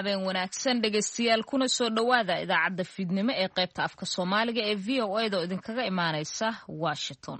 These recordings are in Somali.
habeen wanaagsan dhegaystayaal kuna soo dhowaada idaacadda fiidnimo ee qaybta afka Soomaaliga ee VOA da oo idinkaga imaanaysa Washington.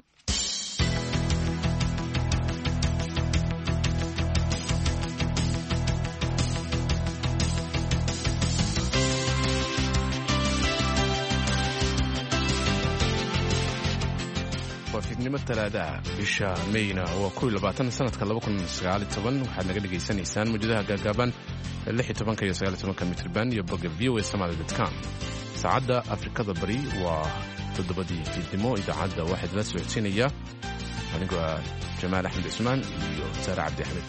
fiidnimo talaadaha bisha Mayna waa 20 sanadka 2019 waxaad naga dhageysanaysaan muujadaha gaagaaban 16 iyo 19 mitrban iyo bogga voasomali.com. saacadda Afrikada Bari waa 7 fiidnimo. idaacadda waxaad la socodsiinaya anigoo Jamaal Axmed Ismaan iyo Saara Cabdi Axmed.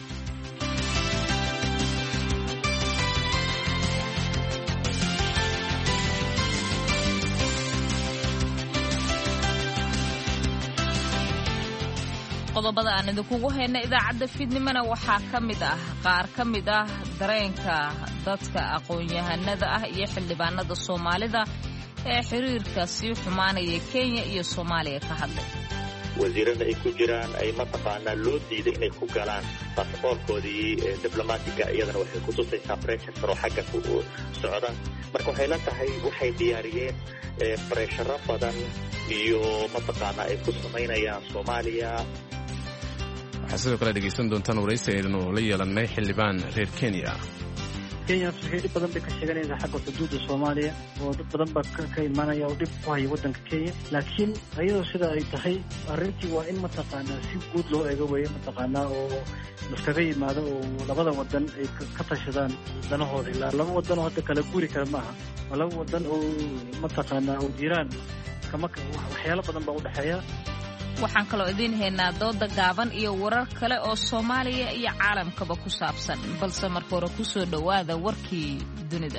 qodobada aan idinkugu hayna idaacadda fiidnimona waxaa qaar ka mid ah dareenka dadka aqoon-yahanada ah iyo xildhibaanada Soomaalida ee xiriirka sii xumaanaya Kenya iyo Soomaaliya ka hadlay. wasiirada ay ku jiraan ay mataqaanaa loo diiday inay ku galaan baasaboorkoodii diblomaatiga iyadana waxay ku tusaysaa pressure oo xagga ku socdaan. marka waxay la tahay waxay diyaariyeen pressure badan iyo mataqaanaa ay ku samaynayaan Soomaaliya. waxaa sidoo kale dhegaysan doontaan waraysi aynu la yeelannay xildhibaan reer Kenya. Kenya waxay badan ka sheeganaysaa xagga xuduudda Soomaaliya oo dad badan baa ka imaanaya oo dib ku haya waddanka Kenya, laakiin ayadoo sida ay tahay arrintii waa in mataqaanaa si guud loo eego weeye mataqaanaa oo iskaga yimaado oo labada wadan ay ka tashadaan danahooda. ilaa laba wadan oo hadda kala guri kara maaha, waa laba wadan oo mataqaanaa oo jiraan waxyaalo badan baa u dhexeeya. waxaan kaloo idiin haynaa dooda gaaban iyo warar kale oo Soomaaliya iyo caalamkaba ku saabsan, balse marka hore ku soo dhowaada warkii dunida.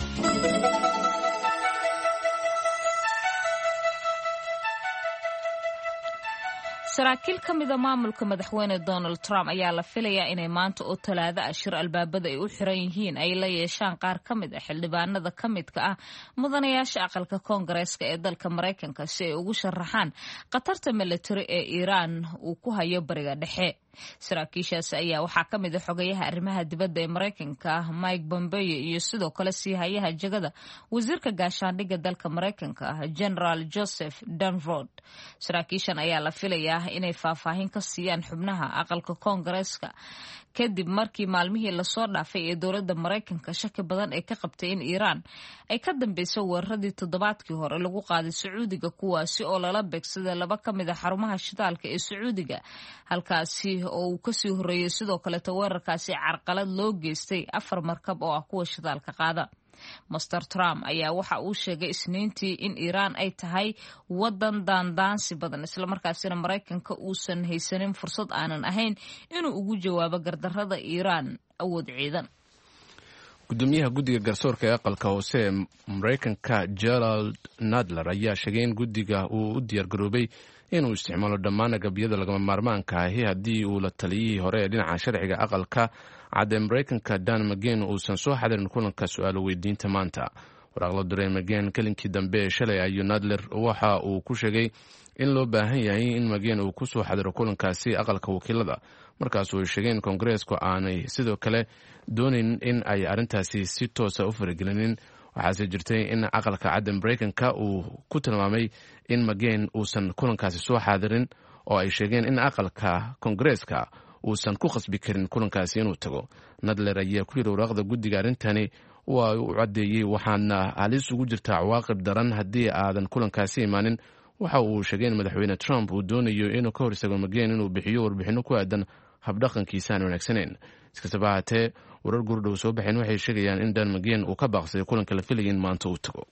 saraakiil ka mid ah maamulka madaxweyne Donald Trump ayaa la filayaa inay maanta oo Talaado ashir albaabada ay u xiran yihiin ay la yeeshaan qaar ka mid ah xildhibaanada ka midka ah mudanayaasha aqalka Koongareeska ee dalka Mareykanka si ay ugu sharaxaan qatarta military ee Iran uu ku hayo bariga dhexe. saraakiishaas ayaa waxaa ka mid ah xogayaha arrimaha dibadda ee Mareykanka Mike Pompeo iyo sidoo kale siihayaha jagada wasiirka gaashaandhigga dalka Mareykanka General Joseph Dunford. saraakiishan ayaa la filayaa inay faahfaahin ka siiyaan xubnaha aqalka Koongareeska kadib markii maalmihii lasoo dhaafay ee dowladda Mareykanka shaki badan ay ka qabtay in Iran ay ka dambayso weeraradii toddobaadkii hore lagu qaaday Sacuudiga, kuwaasi oo lala beegsaday laba ka mid ah xarumaha shidaalka ee Sacuudiga, halkaasi oo uu kasii horeeyay sidoo kale weerarkaasi carqalad loo geystay 4 markab oo ah kuwa shidaalka qaada. Mr. Trump ayaa waxa uu sheegay Isniintii in Iran ay tahay wadan daandaansi badan, isla markaasina Mareykanka uusan haysanin fursad aanan ahayn inuu ugu jawaabo gardarrada Iran awood ciidan. gudoomiyaha guddiga garsoorka ee aqalka hoose ee Mareykanka Gerald Nadler ayaa sheegay in guddiga uu u diyaar garoobay inuu isticmaalo dhammaan agabyada lagama maarmaanka ahi haddii uu la taliyihii hore ee dhinaca sharciga aqalka cadde Mareykanka Dan McGahn uusan soo xadirin kulanka su'aalo weydiinta maanta. waraaqla diray McGahn kalinkii dambe ee shalay ayuu Nadler waxa uu ku sheegay in loo baahan yahay in McGahn uu ku soo xadiro kulankaasi aqalka wakiilada, markaasuu ay sheegeen Koongareesku aanay sidoo kale doonayn in ay arrintaasi si toosa u faragelinin. waxaase jirtay in aqalka cadde Mareykanka uu ku tilmaamay in McGahn uusan kulankaasi soo xadirin oo ay sheegeen in aqalka Koongareeska uusan ku khasbi karin kulankaasi inuu tago. Nadler ayaa ku yiri waraaqda guddiga arrintani waa uu caddeeyey waxaana halis ugu jirtaa cawaaqib daran haddii aadan kulankaasi imaanin. waxa uu sheegay in madaxweyne Trump uu doonayo inuu ka hor istaago McGahn inuu bixiyo warbixino ku aadan habdhaqankiisa aan wanaagsaneyn. iskastaba haatee warar gurdhow soo baxeen waxay sheegayaan in Dan McGahn uu ka baaqsaday kulanka la filayay in maanta uu tago.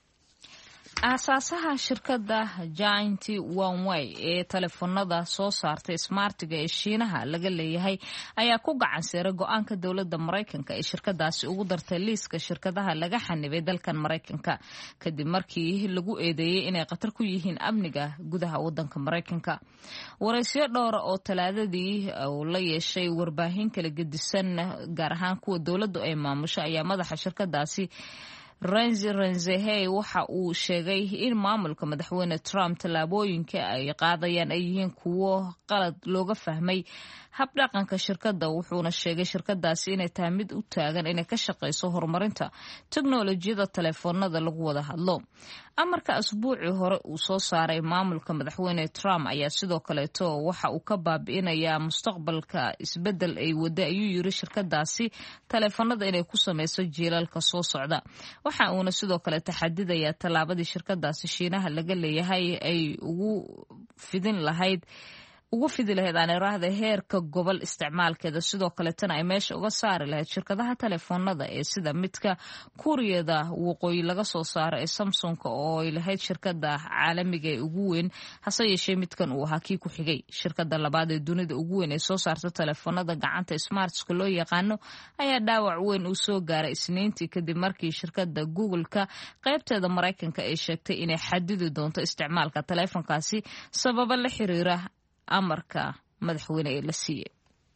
aasaasaha shirkadda Giant Huawei ee telefoonada soo saartay smartiga ee Shiinaha laga leeyahay ayaa ku gacan saaray go'aanka dowladda Mareykanka ee shirkadaasi ugu dartay liiska shirkadaha laga xanibay dalkan Mareykanka kadib markii lagu eedeeyay inay khatar ku yihiin amniga gudaha waddanka Mareykanka. waraysiyo dhowr oo Talaadadii uu la yeeshay warbaahin kala gedisan gaar ahaan kuwa dowladdu ay maamusho ayaa madaxa shirkadaasi Renzehey waxa uu sheegay in maamulka madaxweyne Trump tallaabooyinka ay qaadayaan ay yihiin kuwo qalad looga fahmay habdhaqanka shirkadda, wuxuuna sheegay shirkadaasi inay tahay mid u taagan inay ka shaqeyso horumarinta teknolojiyada taleefoonada lagu wada hadlo. Amarka asbuucii hore uu soo saaray maamulka madaxweyne Trump ayaa sidoo kaleeto waxa uu ka baabi'inayaa mustaqbalka isbedel ay wada, ayuu yiri shirkadaasi taleefoonada inay ku sameyso jiilalka soo socda. Waxa uuna sidoo kale taxadidayaa tallaabadii shirkadaasi Shiinaha laga leeyahay ay ugu fidi lahayd aan iraahdo heerka gobol isticmaalkeeda, sidoo kaleetana ay meesha uga saari lahayd shirkadaha taleefoonada ee sida midka Kuuriyada waqooyi laga soo saaro ee Samsung oo ay lahayd shirkada caalamiga ee ugu weyn, hase yeeshee midkan uu ahaa kii ku xigay. Shirkada labaad ee dunida ugu weyn ee soo saarta taleefoonada gacanta smartska loo yaqaano ayaa dhaawac weyn uu soo gaaray Isniintii kadib markii shirkada Google-ka qaybteeda Mareykanka ay sheegtay inay xadidi doonto isticmaalka taleefankaasi sababo la xiriira amarka madaxweyne ee la siiyey.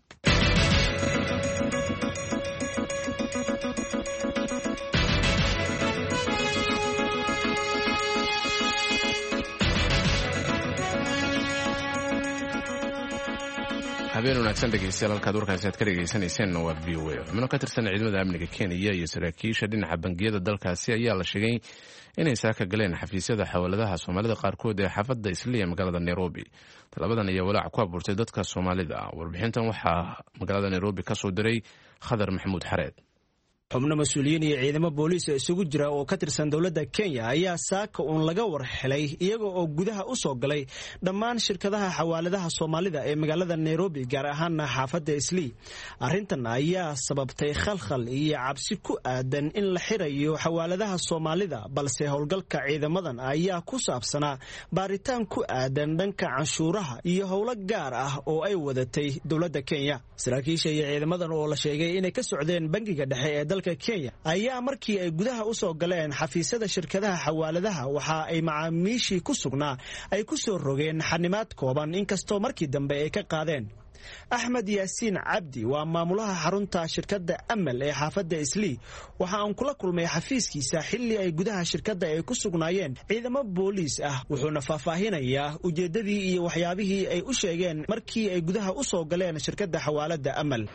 habeen wanaagsan dhegeystayaal, halkaad warkaasi aad ka dhegeysaneyseen waa VOA. xubno ka tirsan ciidamada amniga Kenya iyo saraakiisha dhinaca bangiyada dalkaasi ayaa la sheegay inay saaka galeen xafiisyada xawaaladaha Soomaalida qaarkood ee xaafadda Islii magaalada Nairobi. Talabadan ayaa walaac ku abuurtay dadka Soomaalida. Warbixintan waxaa magaalada Nairobi ka soo diray Khadar Maxamuud Xareed. xubno mas'uuliyiin iyo ciidamo booliis isugu jira oo ka tirsan dowladda Kenya ayaa saaka uun laga warhelay iyaga oo gudaha u soo galay dhammaan shirkadaha xawaaladaha Soomaalida ee magaalada Nairobi, gaar ahaan xaafadda Islii. Arrintan ayaa sababtay khalkhal iyo cabsi ku aadan in la xirayo xawaaladaha Soomaalida, balse howlgalka ciidamadan ayaa ku saabsanaa baaritaan ku aadan dhanka canshuuraha iyo howlo gaar ah oo ay wadatay dowladda Kenya. Saraakiisha iyo ciidamadan oo la sheegay inay ka socdeen bangiga dhexe ee dalka Kenya ayaa markii ay gudaha u soo galeen xafiisyada shirkadaha xawaaladaha waxa ay macaamiishii ku sugnaa ay ku soo rogeen xanimaad kooban, inkastoo markii dambe ay ka qaadeen. Axmed Yaasiin Cabdi waa maamulaha xarunta shirkadda Amal ee xaafadda Islii. Waxa aan kula kulmay xafiiskiisa xilli ay gudaha shirkadda ay ku sugnaayeen ciidamo booliis ah, wuxuuna faahfaahinayaa ujeedadii iyo waxyaabihii ay u sheegeen markii ay gudaha u soo galeen shirkadda xawaaladda Amal.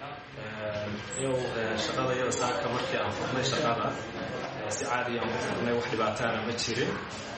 shaqada iyada saaka markii aan furnay shaqada si caadi ah u furnay, wax dhibaatana ma jirin.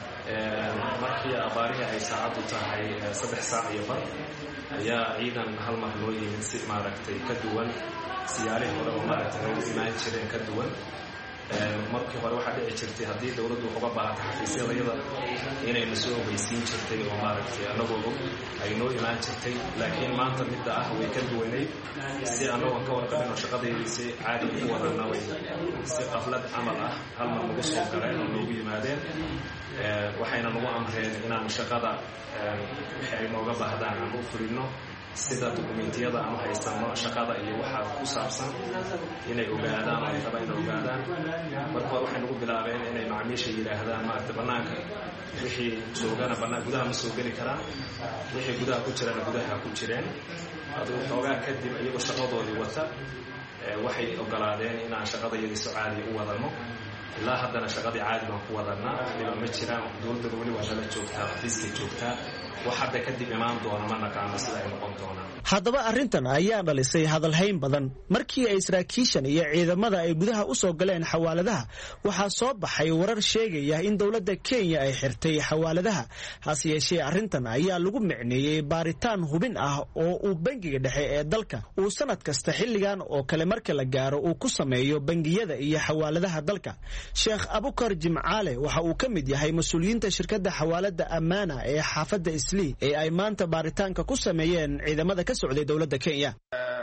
markii abaarihi ay saacadu tahay 3 saac iyo bar ayaa ciidan hal mar loo yimid si maaragtay ka duwan siyaalihi hore oo maaragtay loo imaan jireen ka duwan. markii hore waxaa dhici jirtay haddii dawladdu uga baahato xafiisyadayada inayna soo ogeysiin jirtay oo maaragtay annagoo ay noo imaan jirtay, laakiin maanta midda ah way ka duwanayd. si annagoon ka warqabin oo shaqadeydii si caadi u wadana way si qaflad camal ah hal mar nagu soo galeen oo noogu yimaadeen. waxayna nagu amreen inaan shaqada wixii ay nooga baahdaan aan u fulino, sida dukumentiyada aan haysano shaqada iyo waxa ku saabsan inay ogaadaan, ay rabaan inay ogaadaan. marka waxay nagu bilaabeen inay macaamiisha yiraahdaan maarta banaanka wixii joogana banaan gudaha ma soo geli karaan, wixii gudaha ku jirana gudaha ku jireen. aduu xoogaa kadib iyagoo shaqadoodii wata waxay ogolaadeen inaan shaqadayadii si caadi u wadano. ilaa haddana shaqadii caadi baan ku wadanaa, wax dhiba ma jiraan. dowladda weli waa nala joogtaa, xafiiskay joogtaa. wax hadda kadib imaan doona ma naqaano sida ay noqon doonaan. haddaba arrintan ayaa dhalisay hadalhayn badan. markii ay saraakiishan iyo ciidamada ay gudaha u soo galeen xawaaladaha, waxaa soo baxay warar sheegaya in dowladda Kenya ay xirtay xawaaladaha. hase yeeshee arrintan ayaa lagu micneeyey baaritaan hubin ah oo uu bangiga dhexe ee dalka uu sanad kasta xilligan oo kale marka la gaaro uu ku sameeyo bangiyada iyo xawaaladaha dalka. Sheekh Abukar Jimcaale waxa uu ka mid yahay mas'uuliyiinta shirkadda xawaalada Amana ee xaafadda Islii ee ay maanta baaritaanka ku sameeyeen ciidamada ka socday dowladda Kenya.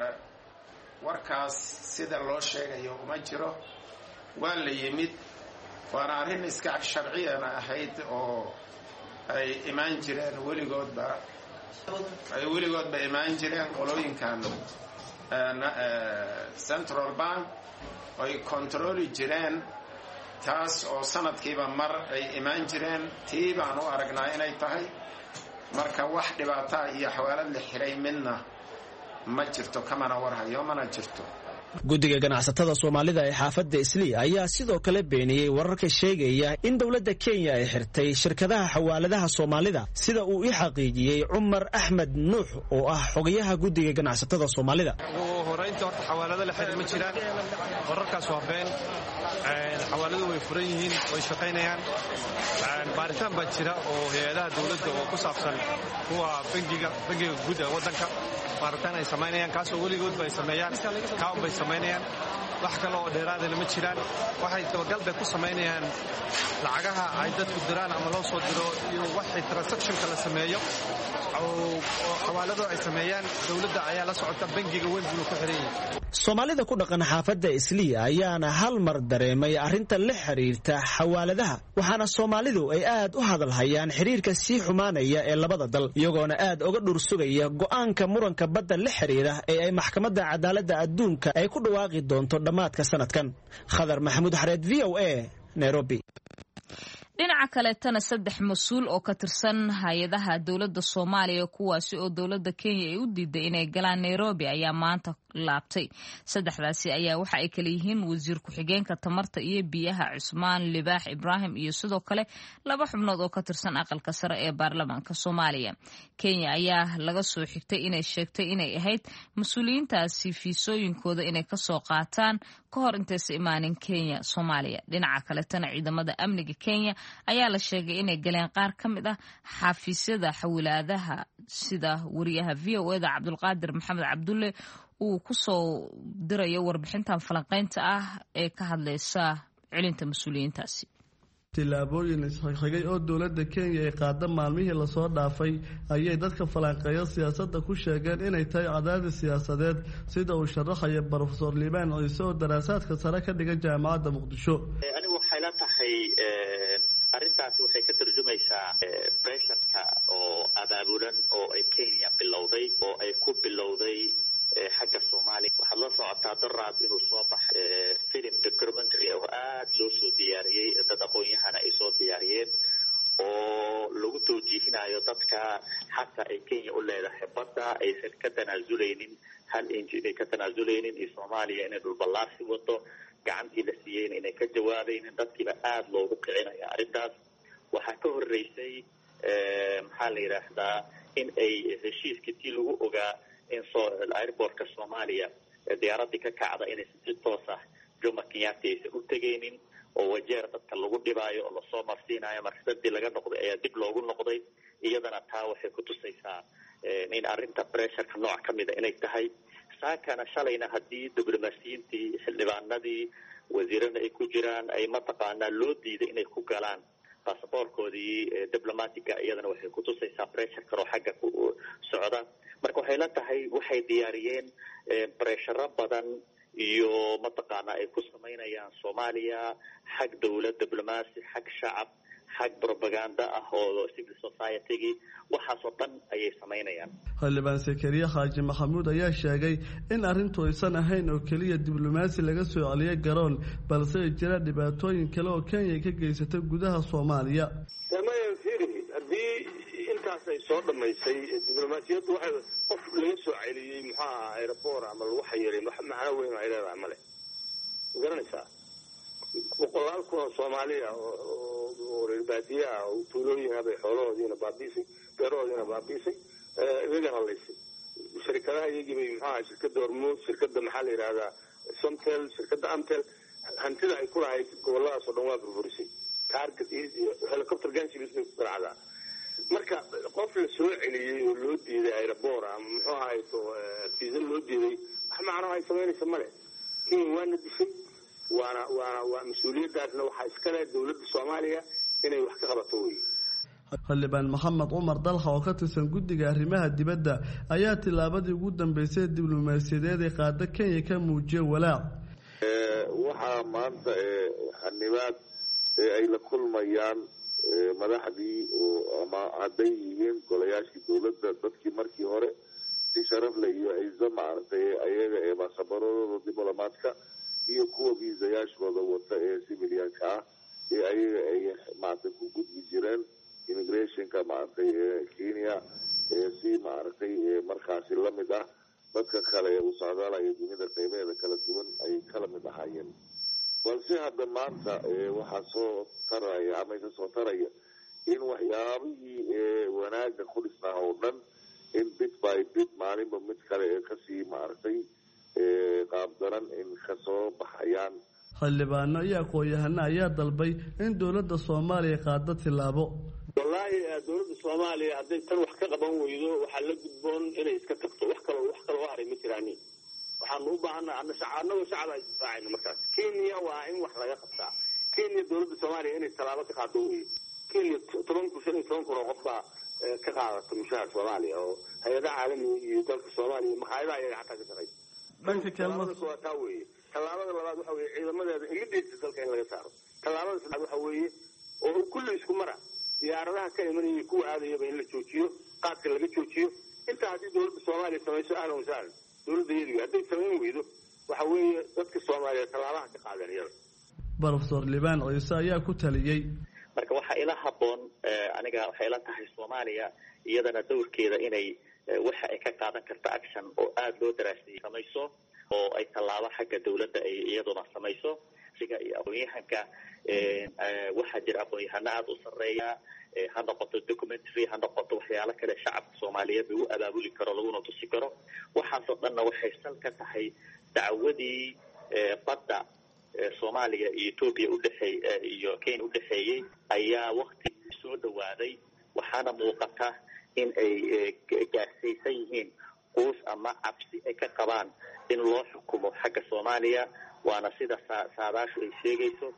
warkaas sida loo sheegayo uma jiro, waa la yimid, waana arrin iska sharciyana ahayd oo ay imaan jireen weligoodba imaan jireen qolooyinkan Central Bank ay kontroli jireen. taas oo sanadkiiba mar ay imaan jireen. tii baan u aragnaa inay tahay. marka wax dhibaataa iyo xawaalad la xiray midna ma jirto, kamana warhayo mana jirto. guddiga ganacsatada Soomaalida ee xaafadda Islii ayaa sidoo kale beeniyay wararka sheegaya in dawladda Kenya ay xirtay shirkadaha xawaaladaha Soomaalida sida uu i xaqiijiyay Umar Ahmed Nuux oo ah xogayaha guddiga ganacsatada Soomaalida. horeynta horta xawaalada la xiriir ma jiraan, wararkaas waa been. xawaaladu way furan yihiin, way shaqaynayaan. baaritaan baa jira oo hay'adaha dawladda oo ku saabsan kuwa bangiga guud ee waddanka baaritaan ay samaynayaan, kaasoo weligoodba ay sameeyaan, kaun bay samaynayaan. wax kale oo dheeraadana ma jiraan. waxay dabagal bay ku samaynayaan lacagaha ay dadku diraan ama loo soo diro iyo waxay transactionka la sameeyo oo xawaaladu ay sameeyaan. dawladda ayaa la socota, bangiga weyn buu ku xiran yahay. Soomaalida ku dhaqan xaafadda Islii ayaana hal mar dareemay arrinta la xiriirta xawaaladaha, waxaana Soomaalidu ay aad u hadal hayaan xiriirka sii xumaanaya ee labada dal, iyagoona aad uga dhursugaya go'aanka muranka badda la xiriira ee ay maxkamadda cadaaladda adduunka ay ku dhawaaqi doonto dhammaadka sanadkan. Khadar Maxamuud Xareed, VOA, Nairobi. dhinaca kaleetana 3 mas-uul oo ka tirsan hay-adaha dowladda Soomaaliya kuwaasi oo dowladda Kenya ay u diiday inay galaan Nairobi ayaa maanta laabtay. 3daasi ayaa waxa ay kala yihiin wasiir ku-xigeenka tamarta iyo biyaha Cusmaan Libaax Ibraahim iyo sidoo kale 2 xubnood oo ka tirsan aqalka sare ee baarlamaanka Soomaaliya. Kenya ayaa laga soo xigtay inay sheegtay inay ahayd mas-uuliyiintaasi fiisooyinkooda inay ka soo qaataan ka hor intaysa imaanin Kenya Soomaaliya. dhinaca kaleetana ciidamada amniga Kenya ayaa la sheegay inay galeen qaar ka mid ah xafiisyada xawilaadaha sida wariyaha VOA-da Cabdulqaadir Maxamed Cabdulle uu ku soo dirayo warbixintan falanqaynta ah ee ka hadlaysa celinta mas-uuliyiintaasi. tilaabooyin isxigxigay oo dowladda Kenya ay qaada maalmihii la soo dhaafay ayay dadka falanqeeya siyaasadda ku sheegeen inay tahay cadaadis siyaasadeed sida uu sharaxaya Professor Liban oo isoo daraasaadka sare ka dhigay jaamacadda Muqdisho. anigu waxay la tahay arrintaasi waxay ka tarjumaysaa pressure-ka oo abaabulan oo ay Kenya bilowday oo ay ku bilowday xagga Soomaaliya. waxaad la socotaa daraad inuu soo baxay film documentary oo aad loo soo diyaariyey, dad aqoon-yahana ay soo diyaariyeen oo lagu toojiihinayo dadka xataa ay Kenya u leedahay badda aysan ka tanaasuleynin hal inch inay ka tanaasuleynin iyo Soomaaliya inay dhulballaarsi wado gacantii la siiyeen inay ka jawaabaynin. dadkiiba aad loogu kicinaya arrintaas. waxaa ka horreysay maxaa la yidhaahdaa in ay heshiiskii tii lagu ogaa in airportka Soomaaliya diyaaradii ka kacda inaysan si toos ah Jomo Kenyatta aysan u tegaynin oo wajeer dadka lagu dhibaayo oo lasoo marsiinayo. marsadii laga noqday ayaa dib loogu noqday. iyadana taa waxay ku tusaysaa in arrinta pressureka nooc ka mida inay tahay. saakana shalayna haddii diblomaasiyiintii xildhibaanadii wasiirada ay ku jiraan ay mataqaanaa loo diiday inay ku galaan baasaboorkoodii diblomaatiga, iyadana waxay ku tusaysaa pressureka oo xagga ku socda. marka waxay la tahay waxay diyaariyeen bresharo badan iyo mataqaanaa ay ku samaynayaan Soomaaliya xag dawlad, diblomaasi, xag shacab, xag propaganda ah oo civil society-gi waxaasoo dhan ayay samaynayaan. Xildhibaan Sakariya Xaaji Maxamuud ayaa sheegay in arrintu aysan ahayn oo keliya diblomaasi laga soo celiyay garoon, balse ay jiraan dhibaatooyin kale oo Kenya ka geysatay gudaha Soomaaliya. ay soo dhamaysay diblomaasiyaddu waxay qof laga soo celiyay maxaa airport ama lagu xayiray macna weyn ay leedahay male garanaysaa. boqolaal kun oo Soomaaliya oo reer baadiya ah oo tuulooyin ah bay xoolahoodiina baabiisay, beerahoodiina baabiisay, iyaga halaysay. shirkadaha iyagii maxaa shirkadda Hormuud, shirkadda maxaa la yiraahdaa Somtel, shirkadda Amtel, hantida ay ku lahayd goboladaas oo dhan waa burburisay. target iyo helicopter ganship ku raacdaa. marka qof la soo celiyay oo loo diiday airport ama muxuu ahaay fiisa loo diiday wax macno ay sameynaysa male. waana dishay waa mas-uuliyaddaasna waxaa iska leh dowladda Soomaaliya inay wax ka qabato wey. Xildhibaan Maxamed Umar Dalxa oo ka tirsan guddiga arrimaha dibadda ayaa tilaabadii ugu dambeysay diblomaasiyadeed ee qaada Kenya ka muujiyay walaac. waxaa maanta xanibaad ay la kulmayaan madaxdii ama hadday yihiin golayaashii dowladda dadkii markii hore si sharaf leh iyo ciiso maaragtay ayaga ee baasaboorradooda diblomaadka iyo kuwa viisayaashooda wata ee civilianka ah ee ayaga ay maaragtay ku gudbi jireen immigrationka maaragtay Kenya si maaragtay markaasi lamid ah dadka kale ee u socdaalaya dunida qaybeeda kala duwan ay kala mid ahaayeen. balse hadda maanta waxaa soo taraya ama isa soo taraya in waxyaabihii wanaaga ku dhisnaa oo dhan in bit by bit maalinba mid kale ee kasii maaragtay qaabdaran in kasoo baxayaan. xildhibaano iyo aqoon-yahano ayaa dalbay in dowladda Soomaaliya qaado tilaabo. wallaahi dowladda Soomaaliya hadday tan wax ka qaban weydo waxaa la gudboon inay iska tagto wax kale oo haray ma jiraan. waxaan u baahanahay annagoo shacab ay raacayno markaas. Kenya waa in wax laga qabtaa. Kenya dowladda Soomaaliya inay talaabo ka qaado weeye. Kenya 10,000 qof baa ka qaadata mushaar Soomaaliya oo hay'adaha caalamiga iyo dalka Soomaaliya maxayada ay xataa ka shaqeeyaan. dhanka kalena talaabada labaad waxa weeye ciidamadeeda immediate dalka in laga saaro. talaabada saddexaad waxa weeye oo kulli isku mara diyaaradaha ka imanaya kuwa aadayaba in la joojiyo qaadka laga joojiyo. intaa haddii dowladda Soomaaliya samayso ahlan wa sahlan. dowladda iyadu hadday samayn weydo waxa weeye dadka Soomaaliya talaabaha ka qaadan iyada. Professor Liban Ciise ayaa ku taliyay marka waxa ila haboon aniga waxa ila tahay Soomaaliya iyadana dowrkeeda inay waxa ay ka qaadan karto action oo aad loo daraasay samayso oo ay talaabo xagga dawladda ay iyaduna samayso siga iyo aqoonyahanka waxa jira aqoonyahano aad u sareeya ha noqoto documentary ha noqoto waxyaalo kale shacabka Soomaaliyeed uu abaabuli karo laguna tusi karo waxaas oo dhanna waxay sal ka tahay dacwadii badda Soomaaliya iyo Ethiopia u dhaxay iyo Kenya u dhaxeeyay ayaa waqti soo dhawaaday waxaana muuqata in ay gaarsiisan yihiin qoys ama cabsi ay ka qabaan in loo xukumo xagga Soomaaliya waana sida saadaashu ay sheegayso.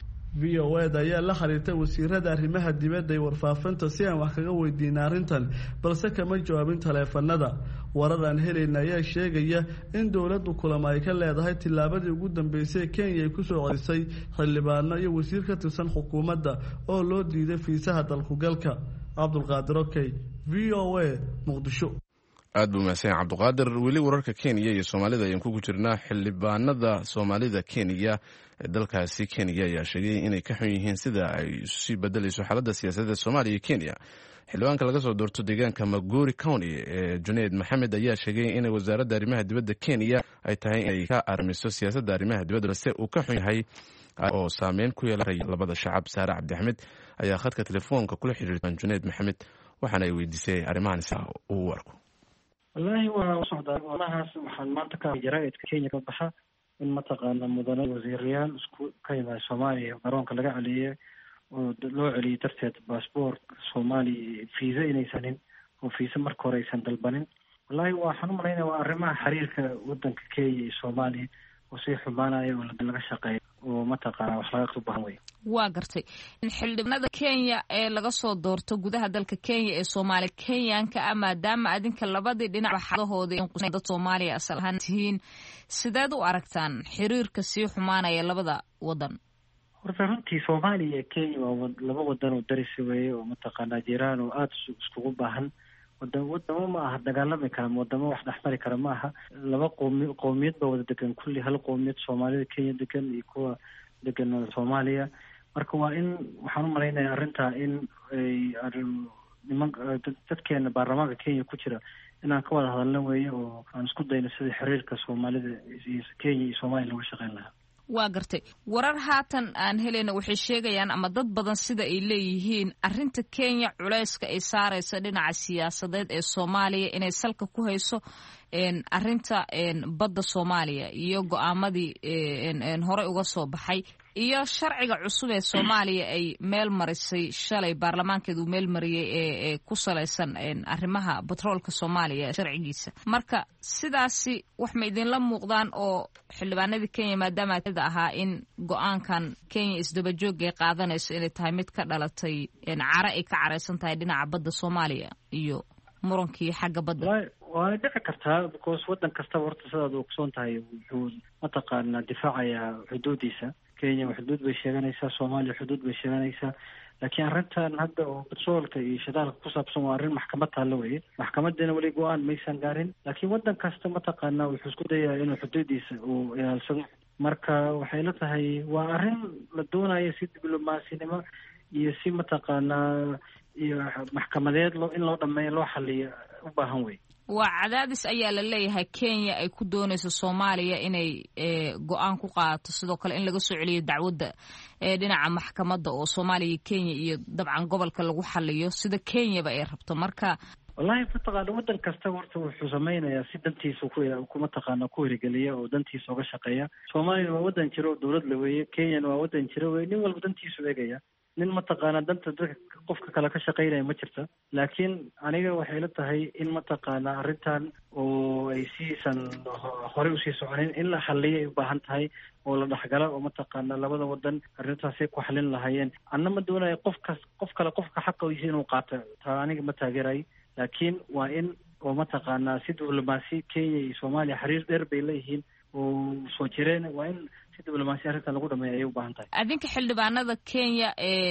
VOA ayaa la xiriirtay wasiirada arrimaha dibadda iyo warfaafinta si aan wax kaga weydiin arrintan balse kama jawaabin taleefanada. warar aan helayna ayaa sheegaya in dowladdu kulamo ay ka leedahay tilaabadii ugu dambeysay Kenya ay ku soo celisay xildhibaano iyo wasiir ka tirsan xukuumadda oo loo diiday fiisaha dalku galka. Cabdulqaadir Okay, VOA, Muqdisho. aad buu mahadsan Cabdulqaadir. weli wararka Kenya iyo Soomaalida ayaan ku jirnaa. xildhibaanada Soomaalida Kenya ee dalkaasi Kenya ayaa sheegay inay ka xun yihiin sida ay isu bedelayso xaaladda siyaasadda Soomaaliya iyo Kenya. xildhibaanka laga soo doorto deegaanka Maguri County ee Junayd Maxamed ayaa sheegay in wasaaradda arrimaha dibadda Kenya ay tahay inay ka arrimiso siyaasadda arrimaha dibadda balse uu ka xun yahay oo saameyn ku yeelanaya labada shacab. Saare Cabdi Axmed ayaa khadka telefoonka kula xiriirtay Junayd Maxamed waxaana ay weydiisay arrimahan sida uu u arko. wallaahi waa u socdaa walahaas waxaan maanta ka jaraa'idka Kenya ka baxa in mataqaana mudane wasiirayaal isku ka yimaada Soomaaliya garoonka laga celiyay oo loo celiyay darteed passport Soomaali fiisa inaysanin oo fiisa marka hore aysan dalbanin. wallaahi waxaan u maleynayaa waa arrimaha xiriirka wadanka Kenya iyo Soomaaliya oo si xumaanaya oo laga shaqeeyo oo mataqaana wax laga qaban way. waa gartay in xildhibaanada Kenya ee laga soo doorto gudaha dalka Kenya ee Soomaali Kenyanka maadaama adinka labadii dhinac xadahooda in qusnada Soomaaliya asal ahaan tihiin sideed u aragtaan xiriirka si xumaanaya labada wadan? horta runtii Soomaaliya iyo Kenya waa laba wadan oo daris weeye oo mataqaana jiraan oo aad iskugu baahan. wadamo ma aha dagaalami kara wadamo wax dhaxmari kara ma aha. laba qoomiyad baa wada degan kulli hal qoomiyad Soomaalida Kenya degan iyo kuwa degan Soomaaliya. marka waa in waxaan u maleynayaa arrintaa in dadkeena baarlamaanka Kenya ku jira inaan ka wada hadalno weeye oo aan isku dayno sidii xiriirka Soomaalida iyo Kenya iyo Soomaaliya looga shaqeyn lahaa. waa gartay warar haatan aan helayna waxay sheegayaan ama dad badan sida ay leeyihiin arrinta Kenya culayska ay saarayso dhinaca siyaasadeed ee Soomaaliya inay salka ku hayso arrinta badda Soomaaliya iyo go'aamadii hore uga soo baxay iyo sharciga cusub ee Soomaaliya ay meel marisay shalay baarlamaankeedu meel mariyay ee ku saleysan arrimaha petroolka Soomaaliya sharcigiisa. marka sidaasi wax ma idinla muuqdaan oo xildhibaanada Kenya maadaama ay ahaa in go'aankan Kenya isdaba joog ay qaadanayso inay tahay mid ka dhalatay cara ay ka careysan tahay dhinaca badda Soomaaliya iyo murankii xagga badda? waa dhici kartaa because wadan kasta horta sidaad ogsoon tahay wuxuu mataqaana difaacayaa xuduudiisa. Kenya xuduud bay sheeganaysaa, Soomaaliya xuduud bay sheeganaysaa, laakiin arrintan hadda oo petroolka iyo shidaalka ku saabsan waa arrin maxkamad taalo weeye. maxkamadana weli go-aan maysan gaarin, laakiin wadan kasta mataqaana wuxuu isku dayaa inuu xuduudiisa uu ilaalsado. marka waxay la tahay waa arrin la doonayo si diblomaasiyanimo iyo si mataqaana iyo maxkamadeed in loo dhameeyo loo xaliyo u baahan wey. waa cadaadis ayaa la leeyahay Kenya ay ku doonayso Soomaaliya inay go'aan ku qaadato sidoo kale in laga soo celiyo dacwadda dhinaca maxkamadda oo Soomaaliya Kenya iyo dabcan gobolka lagu xaliyo sida Kenya ba ay rabto marka wallahi fataqaana wadan kasta horta wuxuu sameeyaa si dantiisa kuma taqaana ku hirgeliya oo dantiisa uga shaqeeya Soomaaliya waa wadan jiro dawlad la weeye Kenya waa wadan jiro weeye nin walba dantiisa eegaya nin ma taqaana danta qofka kale ka shaqeynaya ma jirta laakiin aniga waxay la tahay in ma taqaana arintan oo ay siisan hore u sii soconin in la xalliyo ay u baahan tahay oo la dhaxgalo oo ma taqaana labada wadan arintaasay ku xalin lahaayeen anna ma doonayo qof kale qofka xaqiisa inuu qaato taa aniga ma taageeray laakiin waa in oo ma taqaana si diblomaasi Kenya iyo Soomaaliya xiriir dheer bay leeyihiin oo soo jireen waa in si diblomaasi arrintan lagu dhameeyo ay u baahan tahay adinka xildhibaanada Kenya